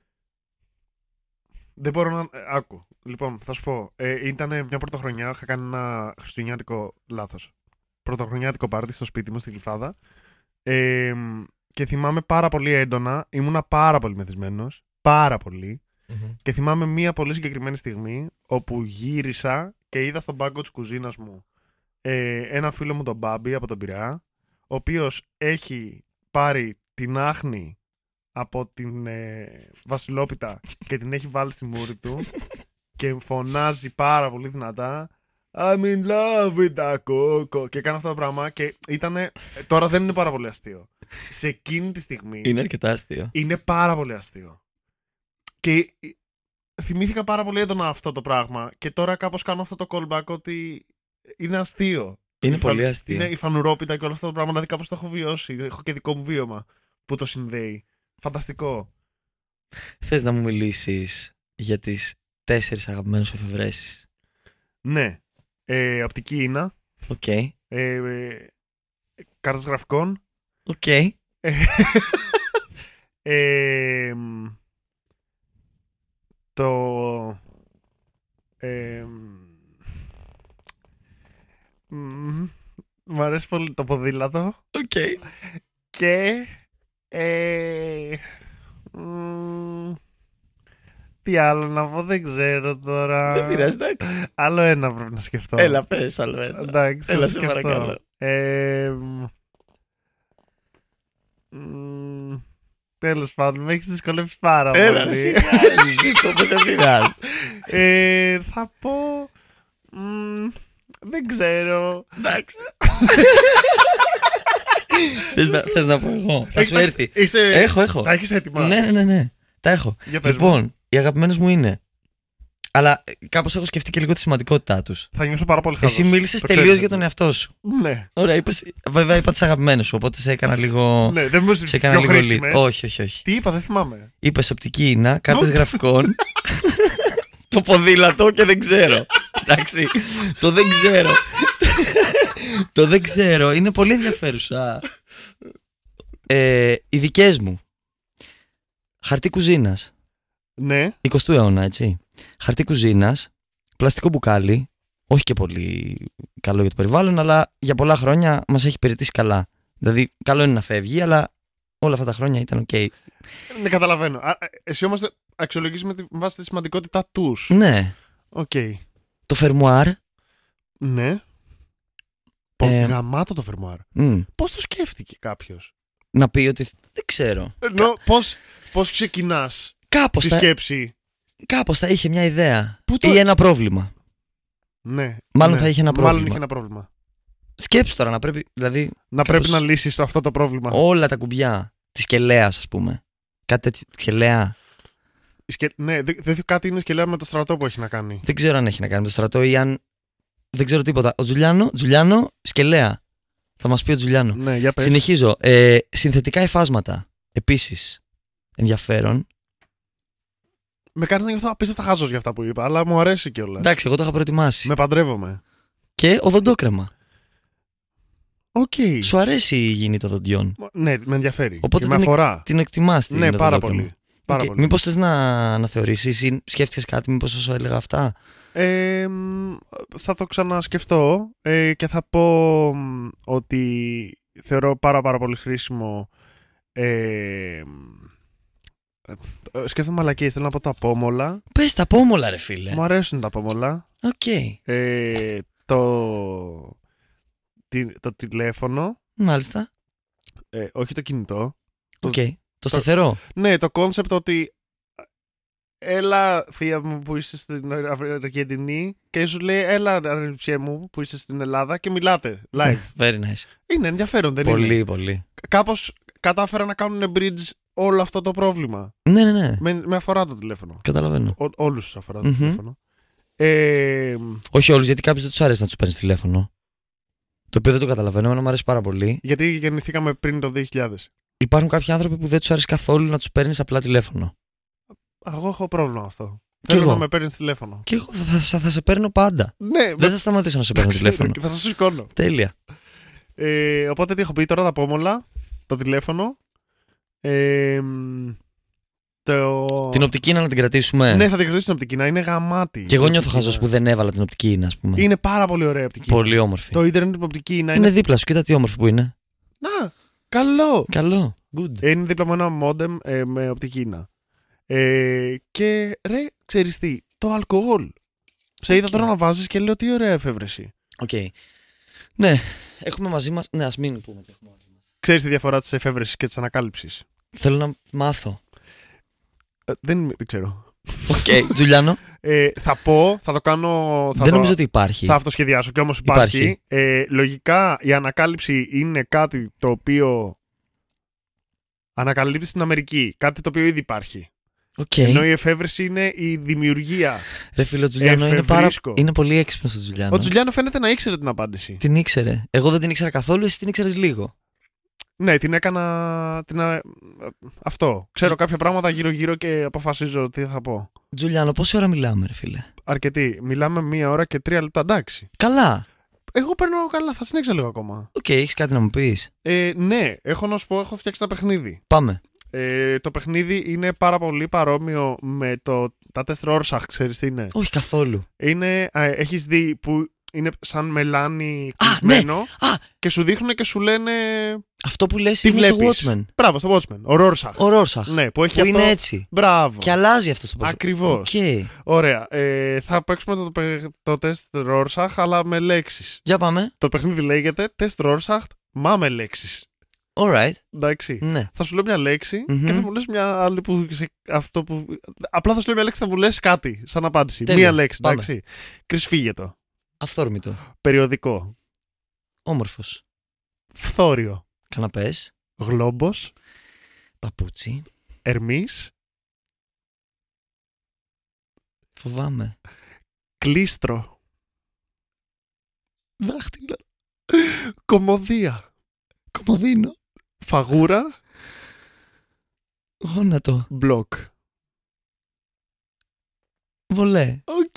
Δεν μπορώ να. ε, Άκου. Λοιπόν, θα σου πω. Ε, ήταν μια πρωτοχρονιά. Είχα κάνει ένα χριστουγεννιάτικο λάθος. Πρωτοχρονιάτικο πάρτι στο σπίτι μου στην Γλυφάδα. Ε, και θυμάμαι πάρα πολύ έντονα. Ήμουνα πάρα πολύ μεθυσμένος. Πάρα πολύ. Mm-hmm. Και θυμάμαι μία πολύ συγκεκριμένη στιγμή όπου γύρισα και είδα στον πάγκο της κουζίνας μου ε, ένα φίλο μου τον Μπάμπη από τον Πειραιά, ο οποίος έχει πάρει την άχνη από την ε, βασιλόπιτα και την έχει βάλει στη μούρη του και φωνάζει πάρα πολύ δυνατά I'm in love with the coco και κάνει αυτό το πράγμα και ήτανε, τώρα δεν είναι πάρα πολύ αστείο. Σε εκείνη τη στιγμή Είναι αρκετά αστείο. είναι πάρα πολύ αστείο. Και θυμήθηκα πάρα πολύ έντονα αυτό το πράγμα και τώρα κάπως κάνω αυτό το callback ότι είναι αστείο. Είναι Η πολύ φαν- αστείο. Είναι η φανουρόπιτα και όλο αυτό το πράγμα, δηλαδή κάπως το έχω βιώσει. Έχω και δικό μου βίωμα που το συνδέει. Φανταστικό. Θες να μου μιλήσεις για τις τέσσερις αγαπημένες εφευρέσεις? Ναι. Ε, από την Κίνα. Οκ. Ε, ε, κάρτες γραφικών. Οκ. Ε, ε, μ, το ε, μ, μου αρέσει πολύ το ποδήλατο Οκ. και ε, μ, τι άλλο να πω, δεν ξέρω τώρα. Δεν πειράζει, εντάξει. Άλλο ένα πρέπει να σκεφτώ. Έλα, πες άλλο ένα. Εντάξει, θα Έλα, σε σκεφτώ. παρακαλώ. Ε, μ, μ, τέλος πάντων, με έχεις δυσκολεύσει πάρα Έλα, πολύ. σιγά, Ζήκο, που δεν πειράζει. Ε, θα πω. μ, δεν ξέρω. Εντάξει. Θες να, θες να πω εγώ. Θα σου Εντάξει, έρθει. Είσαι... Έχω, έχω. Τα έχεις έτοιμα. Ναι, ναι, ναι, ναι. Τα έχω. Για πες μου. Λοιπόν, οι αγαπημένες μου είναι. Αλλά κάπως έχω σκεφτεί και λίγο τη σημαντικότητά τους. Θα νιώσω πάρα πολύ χαζός. Εσύ μίλησες Το τελείως ξέρεις. για τον εαυτό σου. Ναι. Ωραία, είπες, βέβαια είπα τις αγαπημένες σου, οπότε σε έκανα λίγο. Ναι, δεν μου σε είσαι έκανα πιο λίγο χρήσιμες. lead. Όχι, όχι, όχι. Τι είπα, δεν θυμάμαι. Είπες οπτική ίνα, κάρτες Νο- γραφικών. Το ποδήλατο και δεν ξέρω. Εντάξει. Το δεν ξέρω. Το δεν ξέρω. Είναι πολύ ενδιαφέρουσα. Ε, οι δικές μου. Χαρτί κουζίνας. Ναι. εικοστού αιώνα, έτσι. Χαρτί κουζίνας. Πλαστικό μπουκάλι. Όχι και πολύ καλό για το περιβάλλον, αλλά για πολλά χρόνια μας έχει υπηρετήσει καλά. Δηλαδή, καλό είναι να φεύγει, αλλά όλα αυτά τα χρόνια ήταν οκ. Ναι, καταλαβαίνω. Α, εσύ όμως αξιολογείς με τη βάση τη σημαντικότητά τους. Ναι. Οκ. Το φερμουάρ. Ναι. Ε, Γαμάτο το φερμουάρ. μ, Πώς το σκέφτηκε κάποιος? να πει ότι. Δεν ξέρω. Ενώ πώς, πώς ξεκινάς Κάπως τη θα, σκέψη. κάπως θα είχε μια ιδέα. Πού το- Ή ένα πρόβλημα. Ναι. Μάλλον ναι. θα είχε ένα Μάλλον πρόβλημα. είχε ένα πρόβλημα. Σκέψου τώρα να πρέπει. Δηλαδή, Να κάπως πρέπει να λύσεις αυτό το πρόβλημα. όλα τα κουμπιά τη σκελέα, α πούμε. Κάτι έτσι. Σκελέα. Η σκε... Ναι, δεν δε, κάτι είναι σκελέα με το στρατό που έχει να κάνει. Δεν ξέρω αν έχει να κάνει με το στρατό ή αν. Δεν ξέρω τίποτα. Ο Τζουλιάνο, Τζουλιάνο σκελέα. Θα μας πει ο Τζουλιάνο. Ναι, για πες. Συνεχίζω. Ε, συνθετικά υφάσματα. Επίσης. Ενδιαφέρον. Με κάνεις να νιώθω απίστευτα χάζος για αυτά που είπα, αλλά μου αρέσει κιόλας. Εντάξει, εγώ το είχα προετοιμάσει. Με παντρεύομαι. Και οδοντόκρεμα. Οκ. Σου αρέσει η υγιεινή των δοντιών. Ναι, με ενδιαφέρει. Οπότε και με την- αφορά. Την εκτιμάς την Ναι, υγιεινή πάρα οδοντόκρεμα. πολύ. Πάρα Οκ. πολύ. Μήπως θες να, να θεωρήσεις ή σκέφτηκες κάτι, μήπως όσο έλεγα αυτά. Ε, μ, θα το ξανασκεφτώ ε, και θα πω μ, ότι θεωρώ πάρα πάρα πολύ χρήσιμο. Ε, μ, ε, σκέφτομαι μαλακίες, θέλω να πω τα πόμολα. Πες τα πόμολα, ρε φίλε. Μου αρέσουν τα πόμολα. Οκ. Ε, το, τι- το τηλέφωνο, Μάλιστα. ε, όχι το κινητό. Οκ. Το σταθερό. Ναι, το κόνσεπτ ότι έλα θεία μου που είσαι στην Αργεντινή και σου λέει έλα αρνηψία μου που είσαι στην Ελλάδα και μιλάτε live. Very nice. Είναι ενδιαφέρον, δεν Πολύ, είναι? πολύ. Κάπως κατάφεραν να κάνουν bridge όλο αυτό το πρόβλημα. Ναι, ναι, ναι. Με, με αφορά το τηλέφωνο. Καταλαβαίνω. Ό, όλους τους αφορά το Μμμ. τηλέφωνο. Ε, Όχι όλους, γιατί κάποιους δεν τους αρέσει να τους παίρνεις τηλέφωνο. Το οποίο δεν το καταλαβαίνω, εμένα μου αρέσει πάρα πολύ. γιατί γεννηθήκαμε πριν το δύο χιλιάδες. Υπάρχουν κάποιοι άνθρωποι που δεν τους αρέσει καθόλου να τους παίρνεις απλά τηλέφωνο. Εγώ έχω πρόβλημα με αυτό. Κι Θέλω εγώ. να με παίρνεις τηλέφωνο. Και εγώ θα, θα, θα σε παίρνω πάντα. Ναι, Δεν θα σταματήσω να σε παίρνω ξέρω, τηλέφωνο. και θα σας σηκώνω. Τέλεια. Ε, οπότε τι έχω πει τώρα, τα πόμολα, το τηλέφωνο. Ε, μ, το... Την οπτική είναι να την κρατήσουμε. Ναι, θα την κρατήσω την οπτική να είναι γαμάτη. Και εγώ η νιώθω οπτική χαζός να- που δεν έβαλα την οπτική είναι, ας πούμε. Είναι πάρα πολύ ωραία η οπτική. Πολύ όμορφη. Το ίντερνετ την οπτική να Είναι είναι. δίπλα σου, κοίτα τι όμορφη που είναι. Να, καλό. Καλό. Good. Ε, Είναι δίπλα μου ένα μόντεμ ε, με οπτική να. Ε, και ρε, ξέρεις τι, το αλκοόλ. Σε είδα Οκ. τώρα να βάζεις και λέω τι ωραία εφεύρεση. Οκ. Ναι, έχουμε μαζί μας. Ναι, ας μην πούμε τι έχουμε μαζί μας. Ξέρεις τη διαφορά της εφεύρεσης και της ανακάλυψης? Θέλω να μάθω. Ε, δεν, δεν ξέρω. Οκ, Τζουλιάνο. Ε, θα πω, θα το κάνω. Θα Δεν το, νομίζω ότι υπάρχει. Θα αυτοσχεδιάσω, και όμως υπάρχει. Υπάρχει. Ε, λογικά η ανακάλυψη είναι κάτι το οποίο ανακαλύπτει στην Αμερική. Κάτι το οποίο ήδη υπάρχει. Οκ. Ενώ η εφεύρεση είναι η δημιουργία. Ρε φίλο, ο Τζουλιάνο είναι, πάρα... Εφευρίσκω. είναι πολύ έξυπνο ο Τζουλιάνο. Ο Τζουλιάνο φαίνεται να ήξερε την απάντηση. Την ήξερε. Εγώ δεν την ήξερα καθόλου, εσύ την ήξερες λίγο. Ναι, την έκανα. Την... α- Αυτό. Ξέρω κάποια πράγματα γύρω-γύρω και αποφασίζω τι θα πω. Τζουλιάνο, πόση ώρα μιλάμε, ρε φίλε? Αρκετή. Μιλάμε μία ώρα και τρία λεπτά. Εντάξει. Καλά. Εγώ παίρνω καλά, θα συνέχισα λίγο ακόμα. Οκ, έχεις κάτι να μου πεις? Ε, ναι, έχω να σου πω, έχω φτιάξει ένα παιχνίδι. Πάμε. Ε, το παιχνίδι είναι πάρα πολύ παρόμοιο με το, τα τεστ Rorschach, ξέρεις τι είναι. Όχι καθόλου. Είναι, α, έχεις δει που είναι σαν μελάνι Α, κλεισμένο Α, και σου δείχνουν και σου λένε. αυτό που λες Τι είναι βλέπεις? στο Watchmen. Μπράβο, στο Watchmen. Ο Rorschach. Ο Ρόρσαχ. Ναι, που έχει Που αυτό. είναι έτσι. Μπράβο. Και αλλάζει αυτό στο πρόσωπο. Ακριβώς. Οκ. Ωραία. Ε, θα παίξουμε το, παι- το τεστ Rorschach, αλλά με λέξεις. Για πάμε. Το παιχνίδι λέγεται τεστ Rorschach, μα με λέξεις. Alright. Εντάξει. Ναι. Θα σου λέω μια λέξη Μμμ. και θα μου λες μια άλλη που, σε, αυτό που. Απλά θα σου λέω μια λέξη και θα μου λες κάτι σαν απάντηση. Τέλεια. Μια λέξη, Πάμε. εντάξει. Κρυσφύγετο. Αυθόρμητο. Περιοδικό. Όμορφος. Φθόριο. Καναπές. Γλόμπος. Παπούτσι. Ερμής. Φοβάμαι. Κλίστρο. Δάχτυλο. Κομμωδία. Κομμωδίνο. Φαγούρα. Γόνατο. Μπλοκ. Βολέ. Οκ.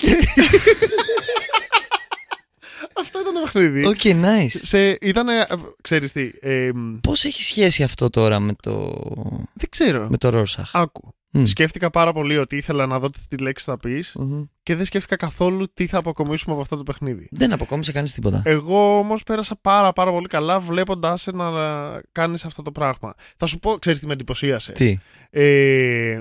Αυτό ήταν το παιχνίδι. Οκ, okay, nice. Σε, ήτανε, ξέρεις τι, ε, Πώς έχει σχέση αυτό τώρα με το, δεν ξέρω. με το Ρόρσαχ? Άκου. Mm. Σκέφτηκα πάρα πολύ ότι ήθελα να δω τι λέξη θα πεις Mm-hmm. και δεν σκέφτηκα καθόλου τι θα αποκομίσουμε από αυτό το παιχνίδι. Δεν αποκόμισε κανείς τίποτα. Εγώ όμως πέρασα πάρα πάρα πολύ καλά βλέποντάς σε να κάνεις αυτό το πράγμα. Θα σου πω, ξέρεις τι με εντυπωσίασε. Τι? Ε,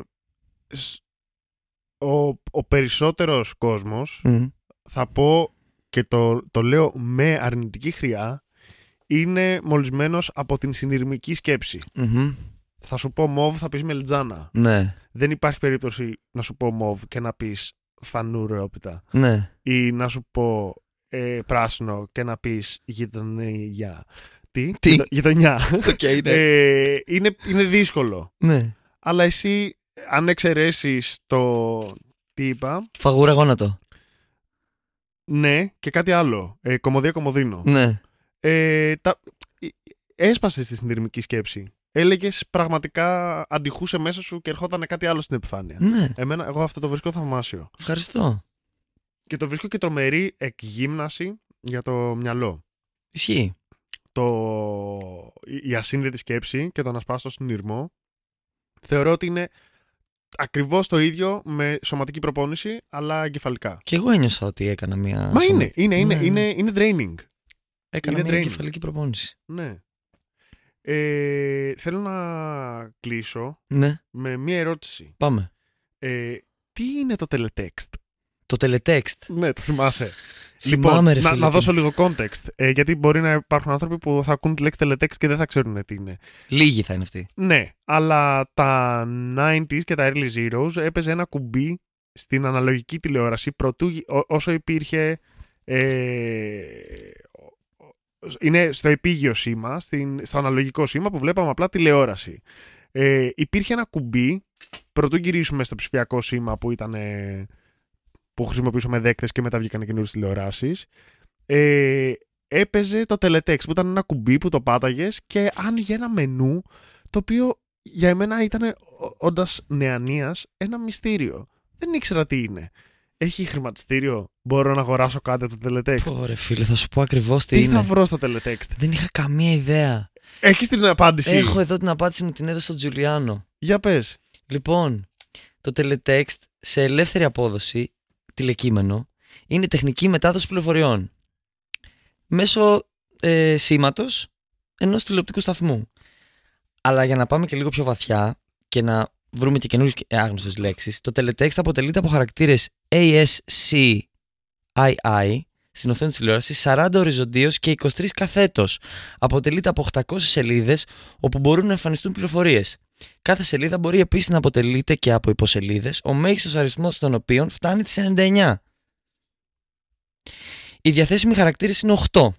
ο, ο περισσότερος κόσμος, Mm. θα πω και το, το λέω με αρνητική χρειά, είναι μολυσμένος από την συνειρμική σκέψη. Mm-hmm. Θα σου πω μοβ, θα πεις μελτζάνα. Ναι. Δεν υπάρχει περίπτωση να σου πω μοβ και να πεις φανούρεόπιτα. Ναι. Ή να σου πω ε, πράσινο και να πεις γειτονιά. Τι? Τι? Γειτο- Γειτονιά. Okay, ναι. ε, είναι, είναι δύσκολο. Ναι. Αλλά εσύ, αν εξαιρέσεις το τι είπα, Φαγούρα γόνατο. ναι, και κάτι άλλο. Ε, κομμωδία κομμωδίνο. Ναι. Ε, τα, έσπασε στη συνειρμική σκέψη. Έλεγες πραγματικά, αντιχούσε μέσα σου και ερχόταν κάτι άλλο στην επιφάνεια. Ναι. Εμένα, εγώ αυτό το βρίσκω θαυμάσιο. Ευχαριστώ. Και το βρίσκω και τρομερή εκγύμναση για το μυαλό. Ισχύει. Το, η ασύνδετη σκέψη και το να σπάς το συνειρμό θεωρώ ότι είναι ακριβώς το ίδιο με σωματική προπόνηση, αλλά εγκεφαλικά. Και εγώ ένιωσα ότι έκανα μια. Μα σωμα- είναι, είναι, είναι, Ναι. είναι, είναι draining. Έκανα είναι μια draining. κεφαλική προπόνηση. Ναι. Ε, θέλω να κλείσω Ναι. με μία ερώτηση. Πάμε. Ε, τι είναι το teletext? Το teletext. Ναι, το θυμάσαι. Θυμάμαι, λοιπόν, ρε να, φίλε, να τι- δώσω λίγο context. Ε, γιατί μπορεί να υπάρχουν άνθρωποι που θα ακούν τη λέξη teletext και δεν θα ξέρουν τι είναι. Λίγοι θα είναι αυτοί. Ναι, αλλά τα ενενήντα και τα early zeros έπαιζε ένα κουμπί στην αναλογική τηλεόραση προτού, γι- ό- όσο υπήρχε. Ε, είναι στο επίγειο σήμα, στην, στο αναλογικό σήμα που βλέπαμε απλά τηλεόραση. Ε, υπήρχε ένα κουμπί προτού γυρίσουμε στο ψηφιακό σήμα που ήταν. Ε, που χρησιμοποιούσαμε δέκτες και μετά βγήκαν καινούριες τηλεοράσεις. Ε, έπαιζε το teletext που ήταν ένα κουμπί που το πάταγες και άνοιγε ένα μενού το οποίο για εμένα ήταν, όντας νεανίας, ένα μυστήριο. Δεν ήξερα τι είναι. Έχει χρηματιστήριο, μπορώ να αγοράσω κάτι από το teletext? Ωραία, φίλε, θα σου πω ακριβώς τι, Τι είναι. θα βρω στο teletext? Δεν είχα καμία ιδέα. Έχεις την απάντηση? Έχω εδώ την απάντηση, μου την έδωσε ο Τζουλιάνο. Για πες. Λοιπόν, το teletext σε ελεύθερη απόδοση, τηλεκείμενο, είναι τεχνική μετάδοση πληροφοριών μέσω ε, σήματος ενός τηλεοπτικού σταθμού. Αλλά για να πάμε και λίγο πιο βαθιά και να βρούμε και καινούριες άγνωστες λέξεις, το teletext αποτελείται από χαρακτήρες έι ες σι άι άι στην οθόνη της τηλεόρασης, σαράντα οριζοντίως και είκοσι τρία καθέτος. Αποτελείται από οκτακόσιες σελίδες όπου μπορούν να εμφανιστούν πληροφορίες. Κάθε σελίδα μπορεί επίσης να αποτελείται και από υποσελίδες, ο μέγιστος αριθμός των οποίων φτάνει τις ενενήντα εννιά. Οι διαθέσιμοι χαρακτήρες είναι οκτώ.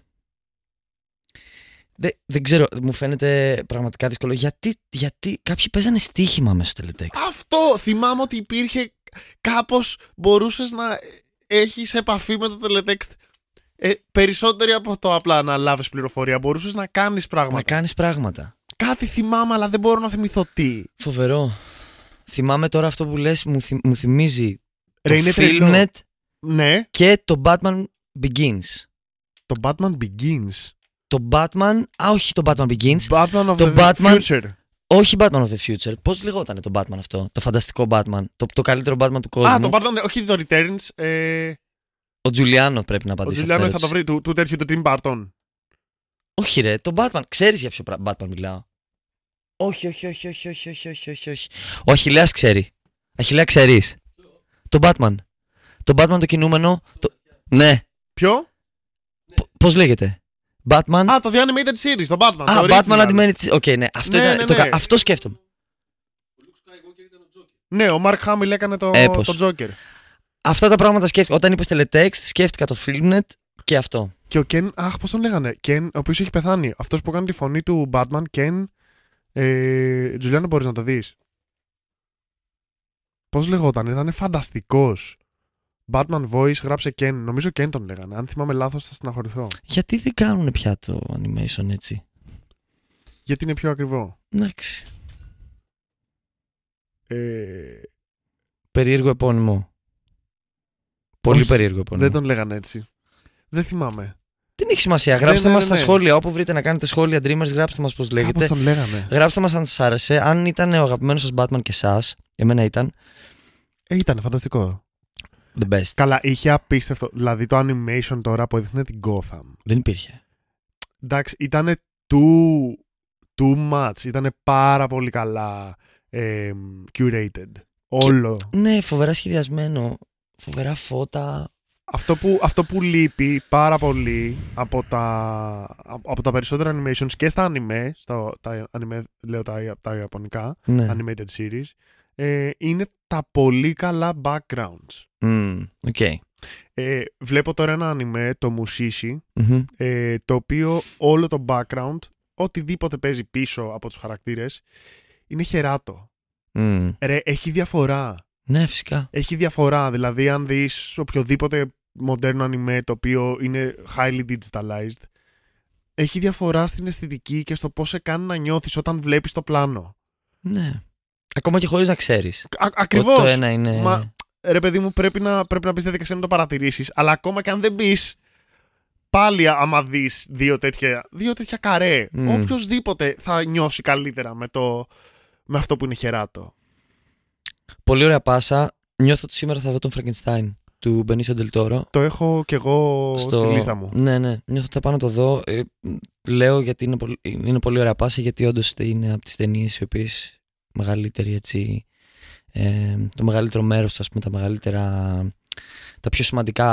Δεν, δεν ξέρω, μου φαίνεται πραγματικά δύσκολο. Γιατί, γιατί κάποιοι παίζανε στοίχημα μέσα στο teletext. Αυτό! Θυμάμαι ότι υπήρχε κάπως, μπορούσες να έχεις επαφή με το teletext ε, περισσότεροι από το απλά να λάβεις πληροφορία. Μπορούσες να κάνεις πράγματα. Να κάνεις πράγματα. Κάτι θυμάμαι, αλλά δεν μπορώ να θυμηθώ τι. Φοβερό. Θυμάμαι τώρα αυτό που λες, μου, θυμ, μου θυμίζει Ρε, το είναι τρελό. Filmnet Ναι, και το Batman Begins. το Batman Begins. Το Batman, α όχι το Batman Begins, Batman of Το the Batman- Future. όχι Batman of the Future. Πώς λεγότανε το Batman αυτό, το φανταστικό Batman, το, το καλύτερο Batman του κόσμου. Α, το Batman, όχι το Returns. Ε, Ο Τζουλιάνο πρέπει να ο απαντήσει. Τζουλιάνο αυτή θα την το βρει, του, του τέτοιου του Tim Burton. Όχι ρε, το Batman. Ξέρεις για ποιο πρα- Batman μιλάω? Όχι, όχι, όχι, όχι, όχι, όχι, όχι, όχι, όχι. Ο Αχιλλέας ξέρει. Αχιλλέα ξέρεις. Το Batman. Το Batman το κινούμενο. Το... Ναι. Ποιο? Π- πώς λέγεται? Batman. Α, το The Animated Series, το Batman. Α, το Batman original. Animated. Οκ, ναι. Αυτό, Ναι, ήταν, ναι, το ναι. κα- αυτό σκέφτομαι. Ναι, ο Mark Hamill έκανε το, Έπως. το Joker. Αυτά τα πράγματα σκέφτηκα. Όταν είπες teletext, σκέφτηκα το Filmnet Και αυτό. Και ο Ken, αχ, πώς τον λέγανε. Ken, ο οποίος έχει πεθάνει. Αυτός που κάνει τη φωνή του Batman, Ken. Ε, Τζουλιάνο, μπορείς να το δεις. Πώς λεγόταν, ήταν φανταστικός. Batman Voice, γράψε Ken. Νομίζω Ken τον λέγανε. Αν θυμάμαι λάθος, θα στεναχωρηθώ. Γιατί δεν κάνουν πια το animation έτσι? Γιατί είναι πιο ακριβό. Εντάξει. Ε, Περίεργο επώνυμο. Πολύ όχι, περίεργο επώνυμο. δεν τον λέγανε έτσι. Δεν θυμάμαι. Δεν έχει σημασία. Γράψτε ναι, ναι, μας ναι. στα σχόλια. Όπου βρείτε να κάνετε σχόλια, Dreamers, γράψτε μας πώς λέγεται. Κάπως τον λέγανε. Γράψτε μας αν σας άρεσε. Αν ήταν ο αγαπημένος σας Batman και εσάς. Εμένα ήταν. Ε, ήταν φανταστικό. The best. Καλά, είχε απίστευτο. Δηλαδή το animation τώρα που έδειχνε την Gotham. Δεν υπήρχε. Εντάξει, ήταν too, too much. Ήταν πάρα πολύ καλά ε, curated. Όλο. Ναι, φοβερά σχεδιασμένο. Φοβερά φώτα. Αυτό που, αυτό που λείπει πάρα πολύ από τα, από τα περισσότερα animations και στα anime, στα, τα anime λέω τα, τα ιαπωνικά, Ναι. animated series, ε, είναι τα πολύ καλά backgrounds. Mm, okay. Ε, βλέπω τώρα ένα anime, το Mushishi, Mm-hmm. ε, το οποίο όλο το background, οτιδήποτε παίζει πίσω από τους χαρακτήρες, είναι χεράτο. Mm. Ρε, έχει διαφορά. Ναι, φυσικά. Έχει διαφορά, δηλαδή αν δεις οποιοδήποτε μοντέρνο anime το οποίο είναι highly digitalized, έχει διαφορά στην αισθητική και στο πώς σε κάνει να νιώθεις όταν βλέπεις το πλάνο. Ναι. Ακόμα και χωρίς να ξέρεις. Α, ακριβώς. Το ένα είναι. Μα, ρε παιδί μου, πρέπει να, πρέπει να μπεις στη διαδικασία να το παρατηρήσεις, αλλά ακόμα και αν δεν μπεις, πάλι άμα δεις δύο τέτοια, δύο τέτοια καρέ, Mm. οποιοσδήποτε θα νιώσει καλύτερα με, το, με αυτό που είναι χεράτο. Πολύ ωραία πάσα. Νιώθω ότι σήμερα θα δω τον Frankenstein του Benicio del Toro. Το έχω κι εγώ στη λίστα μου. Ναι, ναι. Νιώθω ότι θα πάω να το δω. Ε, λέω γιατί είναι πολύ, είναι πολύ ωραία πάσα, γιατί όντως είναι από τις ταινίες οι οποίες μεγαλύτερη έτσι. Ε, το μεγαλύτερο μέρος, ας πούμε, τα μεγαλύτερα. Τα πιο σημαντικά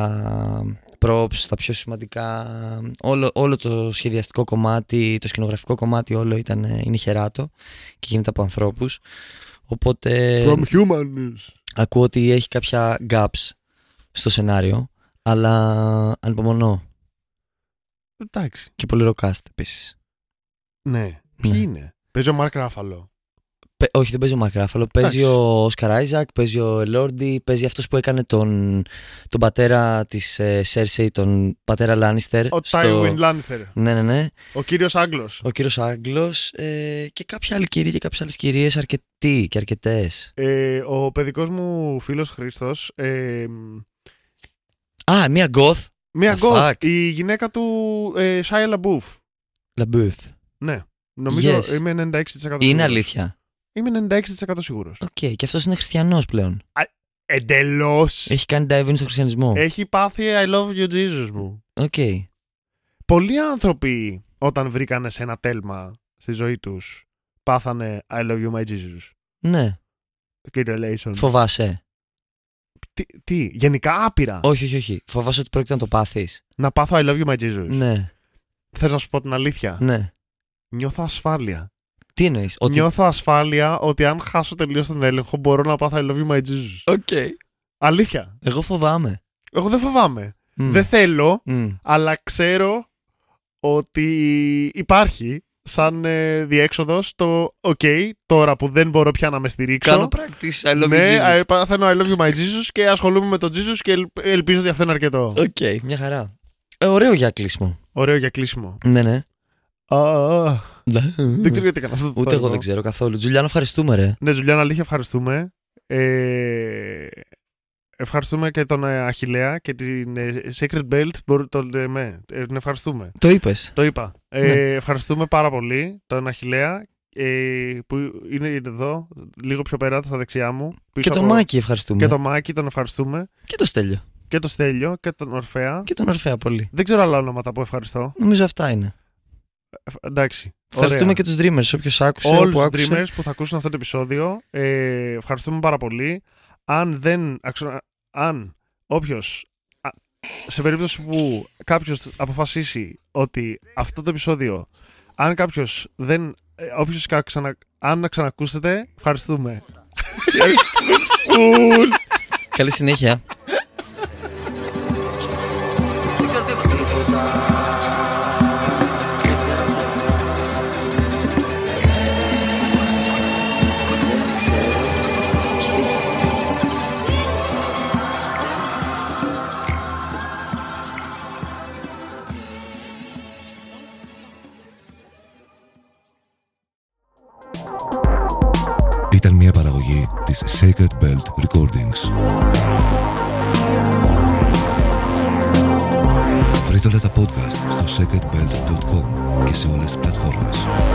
props, τα πιο σημαντικά. Όλο, όλο το σχεδιαστικό κομμάτι, το σκηνογραφικό κομμάτι, όλο ήταν, είναι χεράτο και γίνεται από ανθρώπους. Οπότε From humans. ακούω ότι έχει κάποια gaps στο σενάριο, αλλά ανυπομονώ. Εντάξει. Και πολύ ροκάστ επίσης. Ναι. Ποιοι Ναι. είναι. Παίζει ο Μαρκ Ράφαλο. Πε- όχι, δεν παίζει ο Μαρκ Ράφαλο. Παίζει Εντάξει. ο Όσκαρ Άιζακ, παίζει ο Ελόρντι, παίζει αυτός που έκανε τον, τον πατέρα της ε, Σέρσεϊ, τον πατέρα Λάνιστερ. Ο Τάιουιν Λάνιστερ. Ναι, ναι, ναι. Ο κύριος Άγγλος. Ο κύριος Άγγλος ε, και κάποια άλλη κυρία και κάποιες άλλες κυρίες, αρκετοί και αρκετές. Ε, ο παιδικός μου φίλος Χρήστος. Ε, Α, μία γκοθ. μία The γκοθ. fuck? Η γυναίκα του ε, Shia LaBeouf. Λαμπούθ. Ναι. Νομίζω Yes. είμαι ενενήντα έξι τοις εκατό Είναι σίγουρος. αλήθεια. Είμαι ενενήντα έξι τοις εκατό σίγουρος. Οκ, και αυτός είναι χριστιανός πλέον. Εντελώς. Έχει κάνει dive in στο χριστιανισμό. Έχει πάθει I love you Jesus μου. Οκ. Πολλοί άνθρωποι όταν βρήκανε σε ένα τέλμα στη ζωή τους πάθανε I love you my Jesus. Ναι. Κύριε Λέισον. Φοβάσαι. Τι, τι, γενικά άπειρα. Όχι, όχι, όχι. Φοβάσαι ότι πρόκειται να το πάθεις. Να πάθω I love you my Jesus. Ναι. Θες να σου πω την αλήθεια. Ναι. Νιώθω ασφάλεια. Τι εννοείς? Ότι... Νιώθω ασφάλεια ότι αν χάσω τελείως τον έλεγχο μπορώ να πάθω I love you my Jesus. Οκ. Αλήθεια. Εγώ φοβάμαι. Εγώ δεν φοβάμαι. Μμ. Δεν θέλω, Μμ. αλλά ξέρω ότι υπάρχει σαν ε, διέξοδος το OK, τώρα που δεν μπορώ πια να με στηρίξω. Κάνω practice. I love you, Ναι, Jesus. ε, παθαίνω I love you my Jesus και ασχολούμαι με τον Jesus και ελ- ελπίζω ότι αυτό είναι αρκετό. Οκ, μια χαρά. Ε, ωραίο για κλείσιμο. Ωραίο για κλείσιμο. Ναι, ναι. Α, α, α. Δεν ξέρω γιατί έκανα αυτό το Ούτε θόρυβο. εγώ δεν ξέρω καθόλου. Τζουλιάνο, ευχαριστούμε, ρε. Ναι, Ζουλιάνα, αλήθεια ευχαριστούμε. Ε, ευχαριστούμε και τον ε, Αχιλλέα και την ε, Sacred Belt. Μπορώ, τον, ε, με, ε, την ευχαριστούμε. Το είπες. Το είπα. Ε, Ναι. Ευχαριστούμε πάρα πολύ τον Αχιλλέα ε, που είναι εδώ, λίγο πιο πέρα στα δεξιά μου. πίσω Και το από- Μάκη ευχαριστούμε. Και το Μάκη, τον ευχαριστούμε. Και το Στέλιο. Και το Στέλιο και τον Ορφέα. Και τον Ορφέα πολύ. Δεν ξέρω άλλα ονόματα που ευχαριστώ. Νομίζω αυτά είναι. Ε, εντάξει. Ευχαριστούμε Ωραία. και τους Dreamers, όποιος άκουσε, Όλους όπου τους άκουσε. Dreamers που θα ακούσουν αυτό το επεισόδιο. Ε, ευχαριστούμε πάρα πολύ. Αν δεν. αξιο- Αν όποιος. α, Σε περίπτωση που κάποιος αποφασίσει ότι αυτό το επεισόδιο. Αν κάποιος δεν. ε, Όποιος κα- ξανα, αν ξανακούσετε, ευχαριστούμε. Καλή συνέχεια. Δεν ξέρω τι Ήταν μια παραγωγή της Sacred Belt Recordings. Βρείτε όλα τα podcast στο sacred belt dot com και σε όλες τις πλατφόρμες.